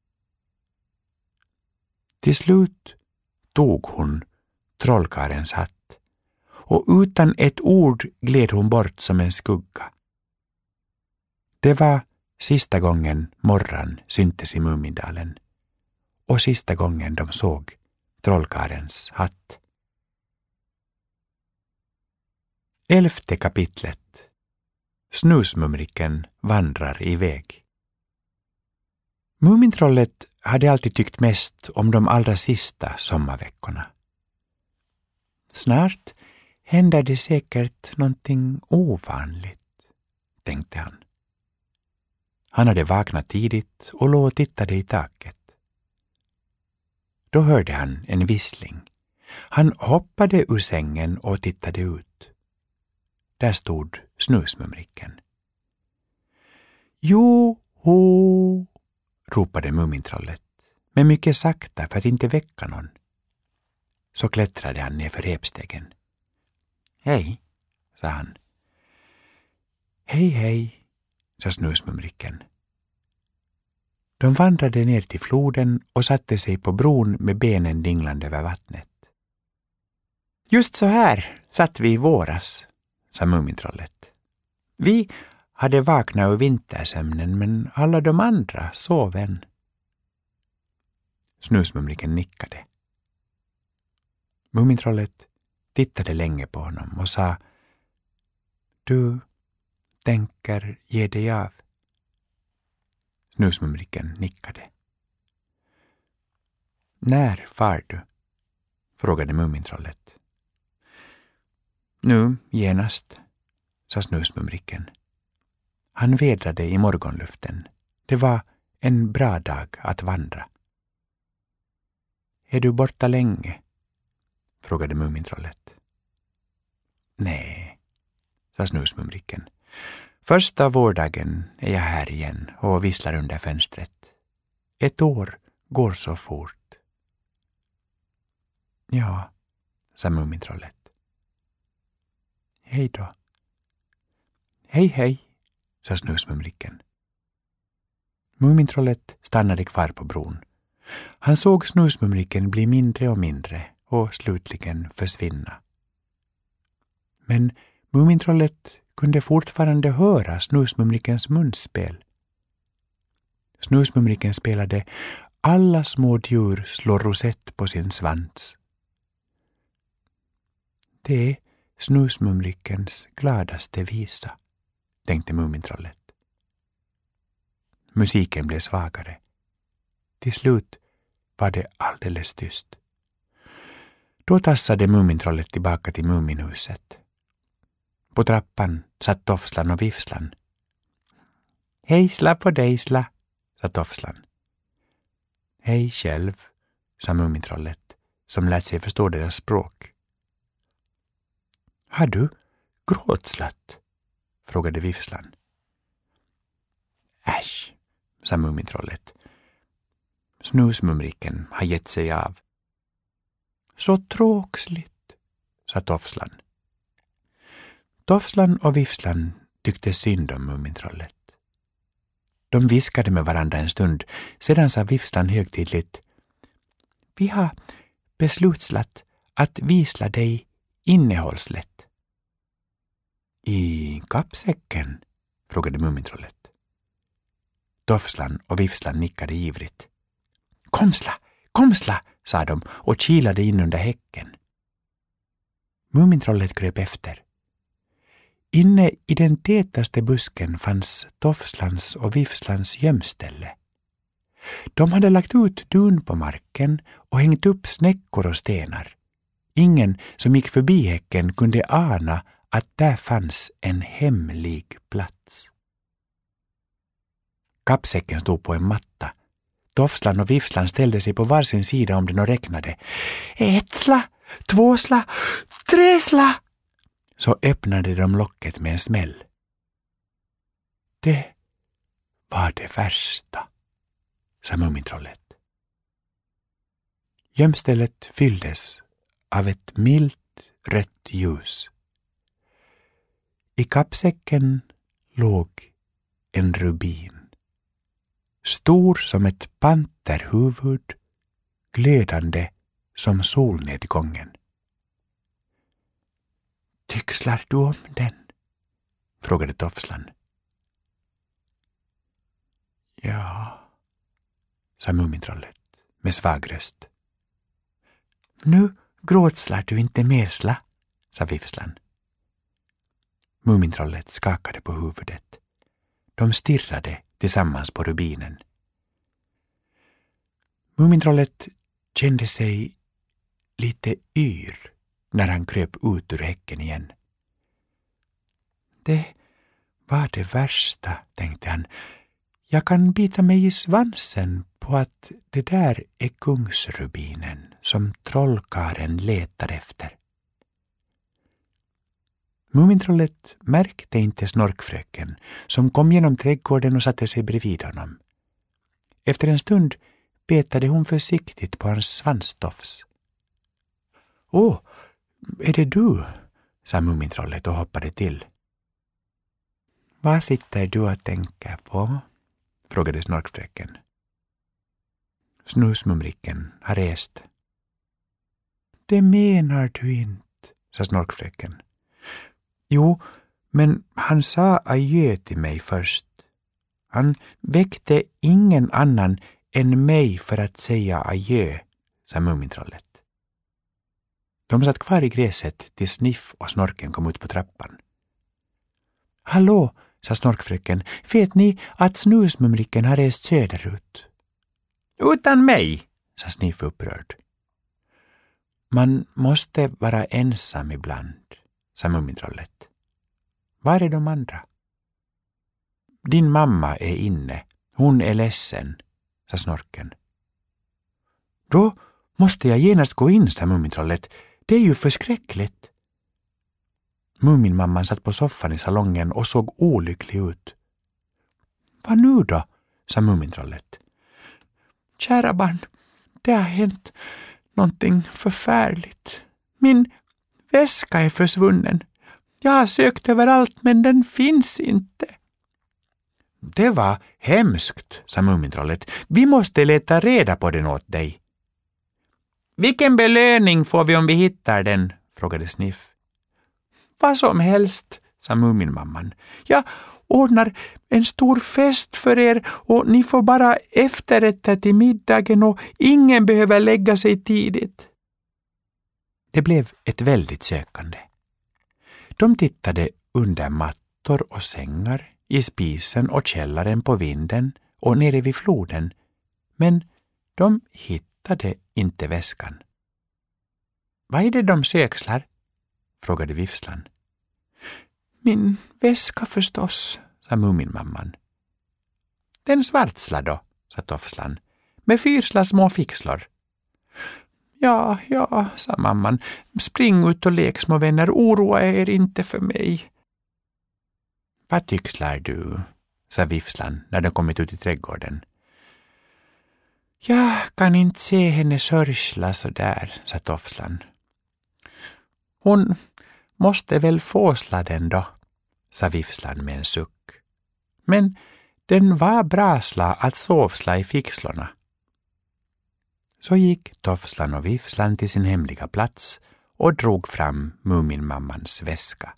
Till slut tog hon trollkarlens hatt och utan ett ord gled hon bort som en skugga. Det var sista gången Morran syntes i Mumindalen och sista gången de såg trollkarlens hatt. 11:e kapitlet. Snusmumriken vandrar iväg. Mumintrollet hade alltid tyckt mest om de allra sista sommarveckorna. Snart händer det säkert någonting ovanligt, tänkte han. Han hade vaknat tidigt och låg och tittade i taket. Då hörde han en vissling. Han hoppade ur sängen och tittade ut. Där stod Snusmumriken. Jo, ropade Mumintrollet, men mycket sakta för att inte väcka någon. Så klättrade han ner för repstegen. Hej, sa han. Hej, sa Snusmumriken. De vandrade ner till floden och satte sig på bron med benen dinglande över vattnet. Just så här satt vi i våras, sa Mumintrollet. Vi hade vaknat ur vintersömnen, men alla de andra sov än. Snusmumriken nickade. Mumintrollet tittade länge på honom och sa: Du tänker ge dig av? Snusmumriken nickade. När far du? Frågade Mumintrollet. Nu, genast, sa Snusmumriken. Han vädrade i morgonluften. Det var en bra dag att vandra. Är du borta länge? Frågade Mumintrollet. Nej, sa Snusmumriken. Första vårdagen är jag här igen och visslar under fönstret. Ett år går så fort. Ja, sa Mumintrollet. Hej då. Hej, hej, sa Snusmumriken. Mumintrollet stannade kvar på bron. Han såg Snusmumriken bli mindre och mindre och slutligen försvinna. Men Mumintrollet kunde fortfarande höra Snusmumrikens munspel. Snusmumriken spelade Alla små djur slår rosett på sin svans. Det är Snusmumrikens gladaste visa, tänkte Mumintrollet. Musiken blev svagare. Till slut var det alldeles tyst. Då tassade Mumintrollet tillbaka till Muminhuset. På trappan satt Tofslan och Vifslan. Hejsla på dejsla, sa Tofslan. Hej själv, sa Mumintrollet, som lät sig förstå deras språk. Har du gråtslatt? Frågade Vifslan. Äsch, sa Mumintrollet. Snusmumriken har gett sig av. Så tråksligt, sa Tofslan. Tofslan och Vifslan tyckte synd om Mumintrollet. De viskade med varandra en stund, sedan sa Vifslan högtidligt. Vi har beslutslat att visla dig innehållslätt. I kappsäcken? Frågade Mumintrollet. Tofslan och Vifslan nickade ivrigt. Komsla, sa de och kilade in under häcken. Mumintrollet kröp efter. Inne i den tätaste busken fanns Tofslans och Vifslans gömställe. De hade lagt ut dun på marken och hängt upp snäckor och stenar. Ingen som gick förbi häcken kunde ana att där fanns en hemlig plats. Kappsäcken stod på en matta. Tofslan och Vifslan ställde sig på varsin sida om den och räknade. 1 sla, 2 sla, 3 sla! Så öppnade de locket med en smäll. Det var det värsta, sa Mumintrollet. Gömstället fylldes av ett milt rött ljus. I kappsäcken låg en rubin. Stor som ett panterhuvud, glödande som solnedgången. Tyckslar du om den? Frågade Tofslan. Ja, sa Mumintrollet med svag röst. Nu gråtslar du inte mer, sla, sa Vifslan. Mumintrollet skakade på huvudet. De stirrade tillsammans på rubinen. Mumintrollet kände sig lite yr när han kröp ut ur häcken igen. Det var det värsta, tänkte han. Jag kan bita mig i svansen på att det där är kungsrubinen som trollkaren letar efter. Mumintrollet märkte inte Snorkfröken som kom genom trädgården och satte sig bredvid honom. Efter en stund petade hon försiktigt på hans svanstofs. Åh, är det du? Sa Mumintrollet och hoppade till. Vad sitter du och tänker på? Frågade Snorkfröken. Snusmumriken har rest. Det menar du inte, sa Snorkfröken. Jo, men han sa adjö till mig först. Han väckte ingen annan än mig för att säga adjö, sa Mumintrollet. De satt kvar i gräset tills Sniff och Snorken kom ut på trappan. Hallå, sa Snorkfröken, vet ni att Snusmumriken har rest söderut? Utan mig, sa Sniff upprörd. Man måste vara ensam ibland, sa Mumintrollet. Var är de andra? Din mamma är inne. Hon är ledsen, sa Snorken. Då måste jag genast gå in, sa Mumintrollet. Det är ju förskräckligt. Muminmamman satt på soffan i salongen och såg olycklig ut. Vad nu då, sa Mumintrollet. Kära barn, det har hänt någonting förfärligt. Min väska är försvunnen. Jag har sökt överallt men den finns inte. Det var hemskt, sa Mumintrollet. Vi måste leta reda på den åt dig. Vilken belöning får vi om vi hittar den? Frågade Sniff. Vad som helst, sa Muminmamman. Jag ordnar en stor fest för er och ni får bara efterrätter till middagen och ingen behöver lägga sig tidigt. Det blev ett väldigt sökande. De tittade under mattor och sängar, i spisen och källaren på vinden och nere vid floden, men de hittade inte väskan. Vad är det de sökslar? Frågade Vifslan. Min väska förstås, sa Muminmamman. Den svartsla då, sa Tofslan, med 4 små fixlor. Ja, sa mamman. Spring ut och lek, små vänner, oroa er inte för mig. Vad tyckslar du, sa Vifslan när de kommit ut i trädgården. Jag kan inte se henne sörsla så där, sa Tofslan. Hon måste väl fåsla den då, sa Vifslan med en suck. Men den var brasla att sovsla i fixlorna. Så gick Tofslan och Vifslan till sin hemliga plats och drog fram Muminmammans väska.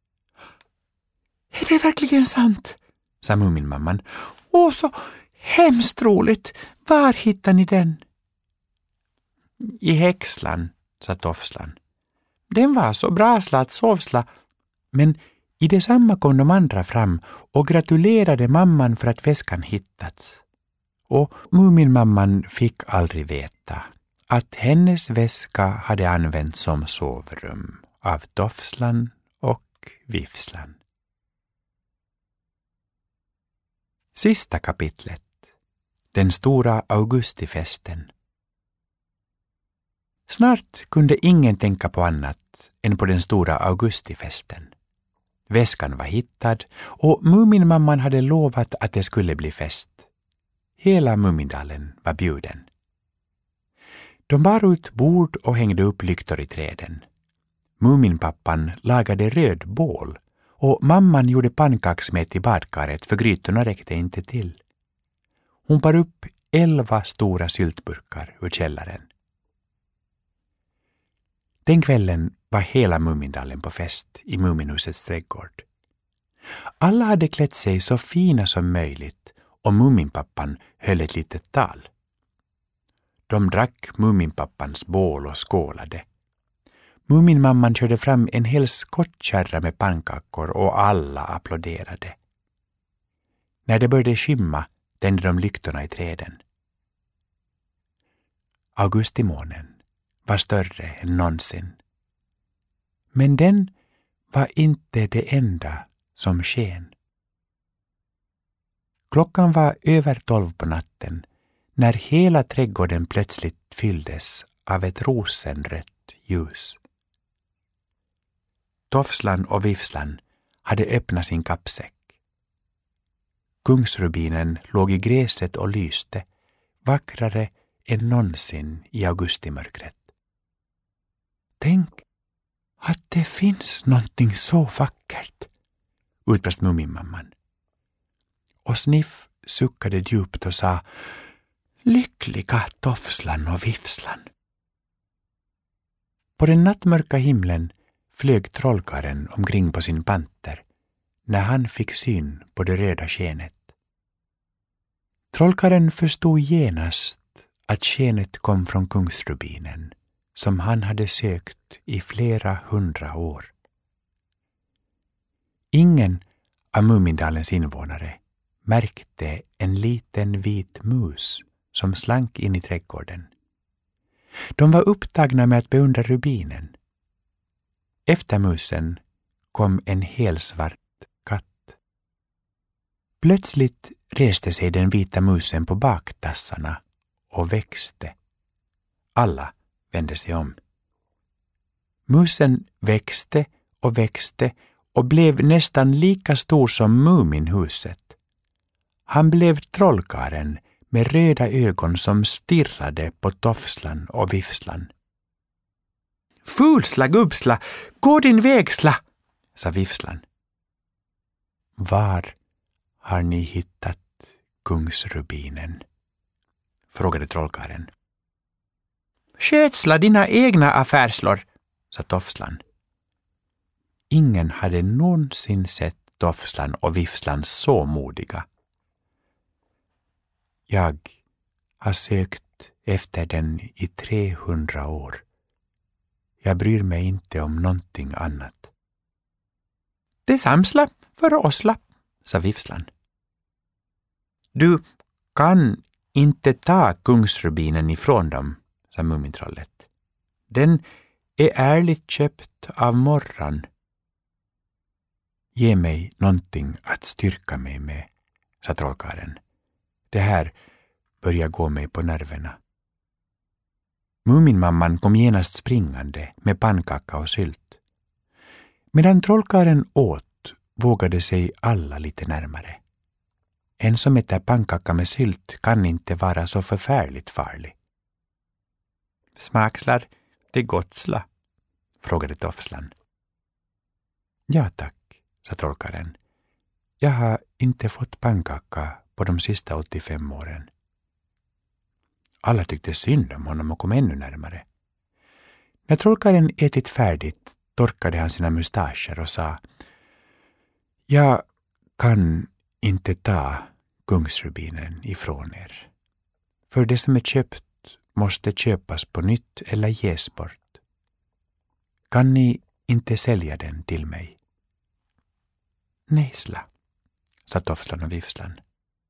Är det verkligen sant? Sa Muminmamman. Åh, så hemskt roligt. Var hittar ni den? I häxlan, sa Tofslan. Den var så brasla att sovsla, men i detsamma kom de andra fram och gratulerade mamman för att väskan hittats. Och Muminmamman fick aldrig veta att hennes väska hade använts som sovrum av Tofslan och Vifslan. Sista kapitlet. Den stora augustifesten. Snart kunde ingen tänka på annat än på den stora augustifesten. Väskan var hittad och Muminmamman hade lovat att det skulle bli fest. Hela Mumindalen var bjuden. De bar ut bord och hängde upp lyktor i träden. Muminpappan lagade röd bål och mamman gjorde pannkaksmet i badkaret för grytorna räckte inte till. Hon bar upp 11 stora syltburkar ur källaren. Den kvällen var hela Mumindalen på fest i Muminhusets trädgård. Alla hade klätt sig så fina som möjligt och Muminpappan höll ett litet tal. De drack Muminpappans bål och skålade. Muminmamman körde fram en hel skottkärra med pannkakor och alla applåderade. När det började skymma tände de lyktorna i träden. Augustimånen var större än någonsin. Men den var inte det enda som sken. Klockan var över 12 på natten när hela trädgården plötsligt fylldes av ett rosenrött ljus. Tofslan och Vifslan hade öppnat sin kappsäck. Kungsrubinen låg i gräset och lyste, vackrare än någonsin i augustimörkret. Tänk att det finns någonting så vackert, utbrast Muminmamman. Och Sniff suckade djupt och sa, lyckliga Tofslan och Vifslan. På den nattmörka himlen flög trollkaren omkring på sin panter när han fick syn på det röda skenet. Trollkaren förstod genast att skenet kom från kungsrubinen som han hade sökt i flera 100 år. Ingen av Mumindalens invånare märkte en liten vit mus som slank in i trädgården. De var upptagna med att beundra rubinen. Efter musen kom en helsvart Plötsligt reste sig den vita musen på baktassarna och växte. Alla vände sig om. Musen växte och blev nästan lika stor som Muminhuset. Han blev trollkaren med röda ögon som stirrade på Tofslan och Vifslan. Fulsla, gubbsla, gå din vägsla, sa Vifslan. Var har ni hittat kungsrubinen? Frågade trollkaren. Skötsla dina egna affärslor, sa Tofslan. Ingen hade någonsin sett Tofslan och Vifslan så modiga. Jag har sökt efter den i 300 år. Jag bryr mig inte om någonting annat. Det samsla för ossla, sa Vifslan. Du kan inte ta kungsrubinen ifrån dem, sa Mumintrollet. Den är ärligt köpt av Morran. Ge mig någonting att styrka mig med, sa trollkaren. Det här börjar gå mig på nerverna. Muminmamman kom genast springande med pannkaka och sylt. Medan trollkaren åt vågade sig alla lite närmare. En som äter pannkaka med sylt kan inte vara så förfärligt farlig. Smakslar det gottsla? Frågade Tofslan. Ja tack, sa trollkaren. Jag har inte fått pannkaka på de sista 85 åren. Alla tyckte synd om honom och kom ännu närmare. När trollkaren ätit färdigt torkade han sina mustascher och sa: Jag kan inte ta kungsrubinen ifrån er. För det som är köpt måste köpas på nytt eller ges bort. Kan ni inte sälja den till mig? Nejsla, sa Tofslan och Vifslan.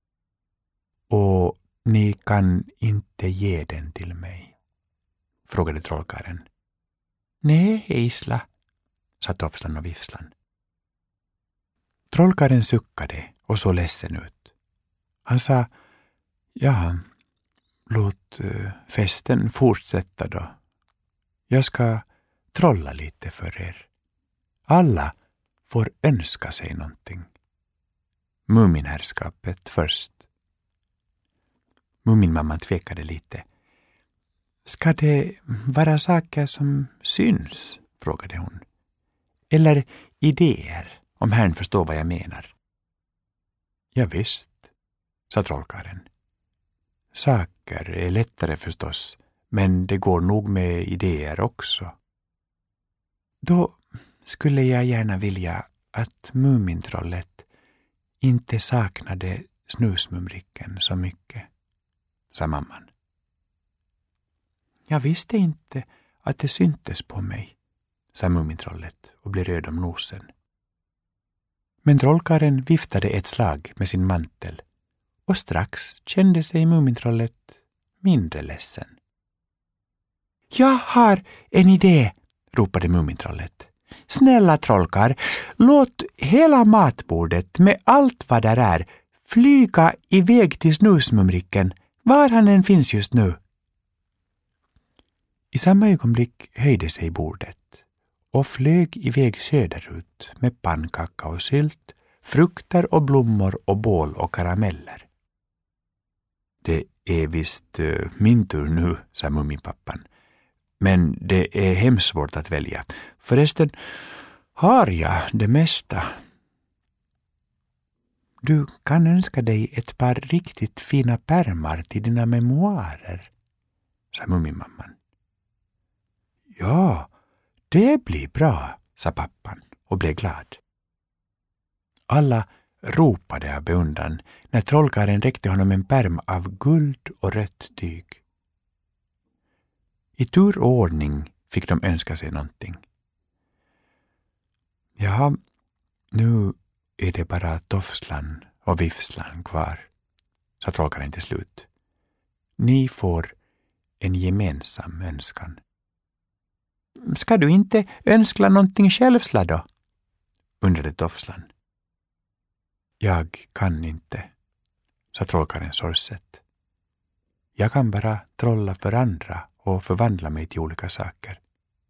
Och ni kan inte ge den till mig? Frågade trollkaren. Nej, Isla, sa Tofslan och Vifslan. Trollkaren suckade och såg ledsen ut. Han sa: Ja, låt festen fortsätta då. Jag ska trolla lite för er. Alla får önska sig någonting. Muminherskapet först. Muminmamman tvekade lite. Ska det vara saker som syns? Frågade hon. Eller idéer, om herrn förstår vad jag menar. Ja visst, sa trollkaren. Saker är lättare förstås, men det går nog med idéer också. Då skulle jag gärna vilja att Mumintrollet inte saknade Snusmumriken så mycket, sa mamman. Jag visste inte att det syntes på mig, sa Mumintrollet och blev röd om nosen. Men trollkaren viftade ett slag med sin mantel och strax kände sig Mumintrollet mindre ledsen. Jag har en idé, ropade Mumintrollet. Snälla trollkar, låt hela matbordet med allt vad där är flyga iväg till Snusmumriken, var han än finns just nu. I samma ögonblick höjde sig bordet och flög iväg söderut med pannkaka och sylt, frukter och blommor och bål och karameller. Det är visst min tur nu, sa Muminpappan. Men det är hemskt svårt att välja. Förresten har jag det mesta. Du kan önska dig ett par riktigt fina pärmar till dina memoarer, sa Muminmamman. Ja, det blir bra, sa pappan och blev glad. Alla ropade av beundran när trollkaren räckte honom en pärm av guld och rött tyg. I tur och ordning fick de önska sig någonting. Ja, nu är det bara Tofslan och Vifslan kvar, sa trollkaren till slut. Ni får en gemensam önskan. Ska du inte önskla någonting självsla då? Undrade Tofslan. Jag kan inte, sa trollkarlen sorgset. Jag kan bara trolla för andra och förvandla mig till olika saker.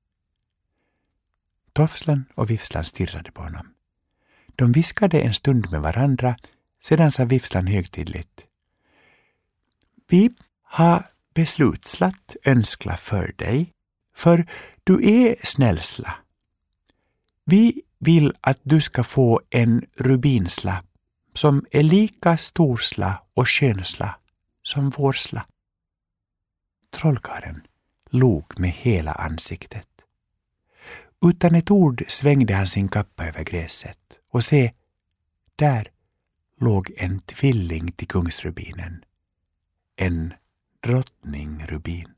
Tofslan och Vifslan stirrade på honom. De viskade en stund med varandra, sedan sa Vifslan högtidligt. Vi har beslutslat önskla för dig, för du är snällsla. Vi vill att du ska få en rubinsla som är lika storsla och skönsla som vårsla. Trollkarlen log med hela ansiktet. Utan ett ord svängde han sin kappa över gräset och se, där låg en tvilling till kungsrubinen. En drottningrubin.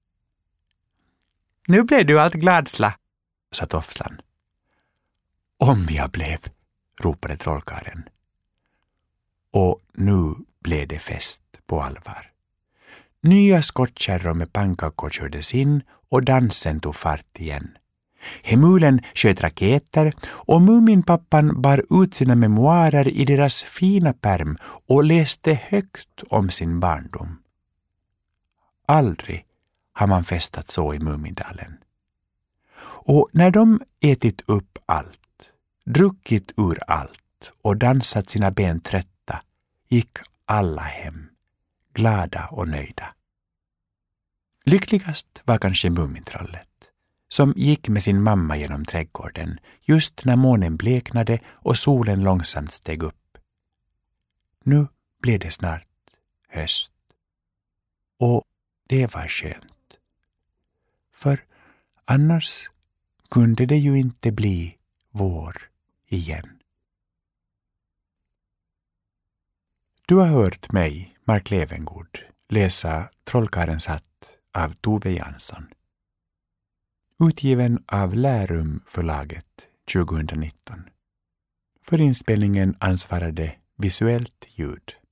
Nu blev du allt gladsla, sa Tofslan. Om jag blev, ropade trollkarlen. Och nu blev det fest på allvar. Nya skottkärror med pannkakor kördes in och dansen tog fart igen. Hemulen sköt raketer och Muminpappan bar ut sina memoarer i deras fina pärm och läste högt om sin barndom. Aldrig har man festat så i Mumindalen. Och när de ätit upp allt, druckit ur allt och dansat sina ben trötta, gick alla hem, glada och nöjda. Lyckligast var kanske Mumintrollet, som gick med sin mamma genom trädgården just när månen bleknade och solen långsamt steg upp. Nu blev det snart höst. Och det var skönt. För annars kunde det ju inte bli vår igen. Du har hört mig, Mark Levengood, läsa Trollkarlens hatt av Tove Jansson. Utgiven av Lärum förlaget 2019. För inspelningen ansvarade Visuellt ljud.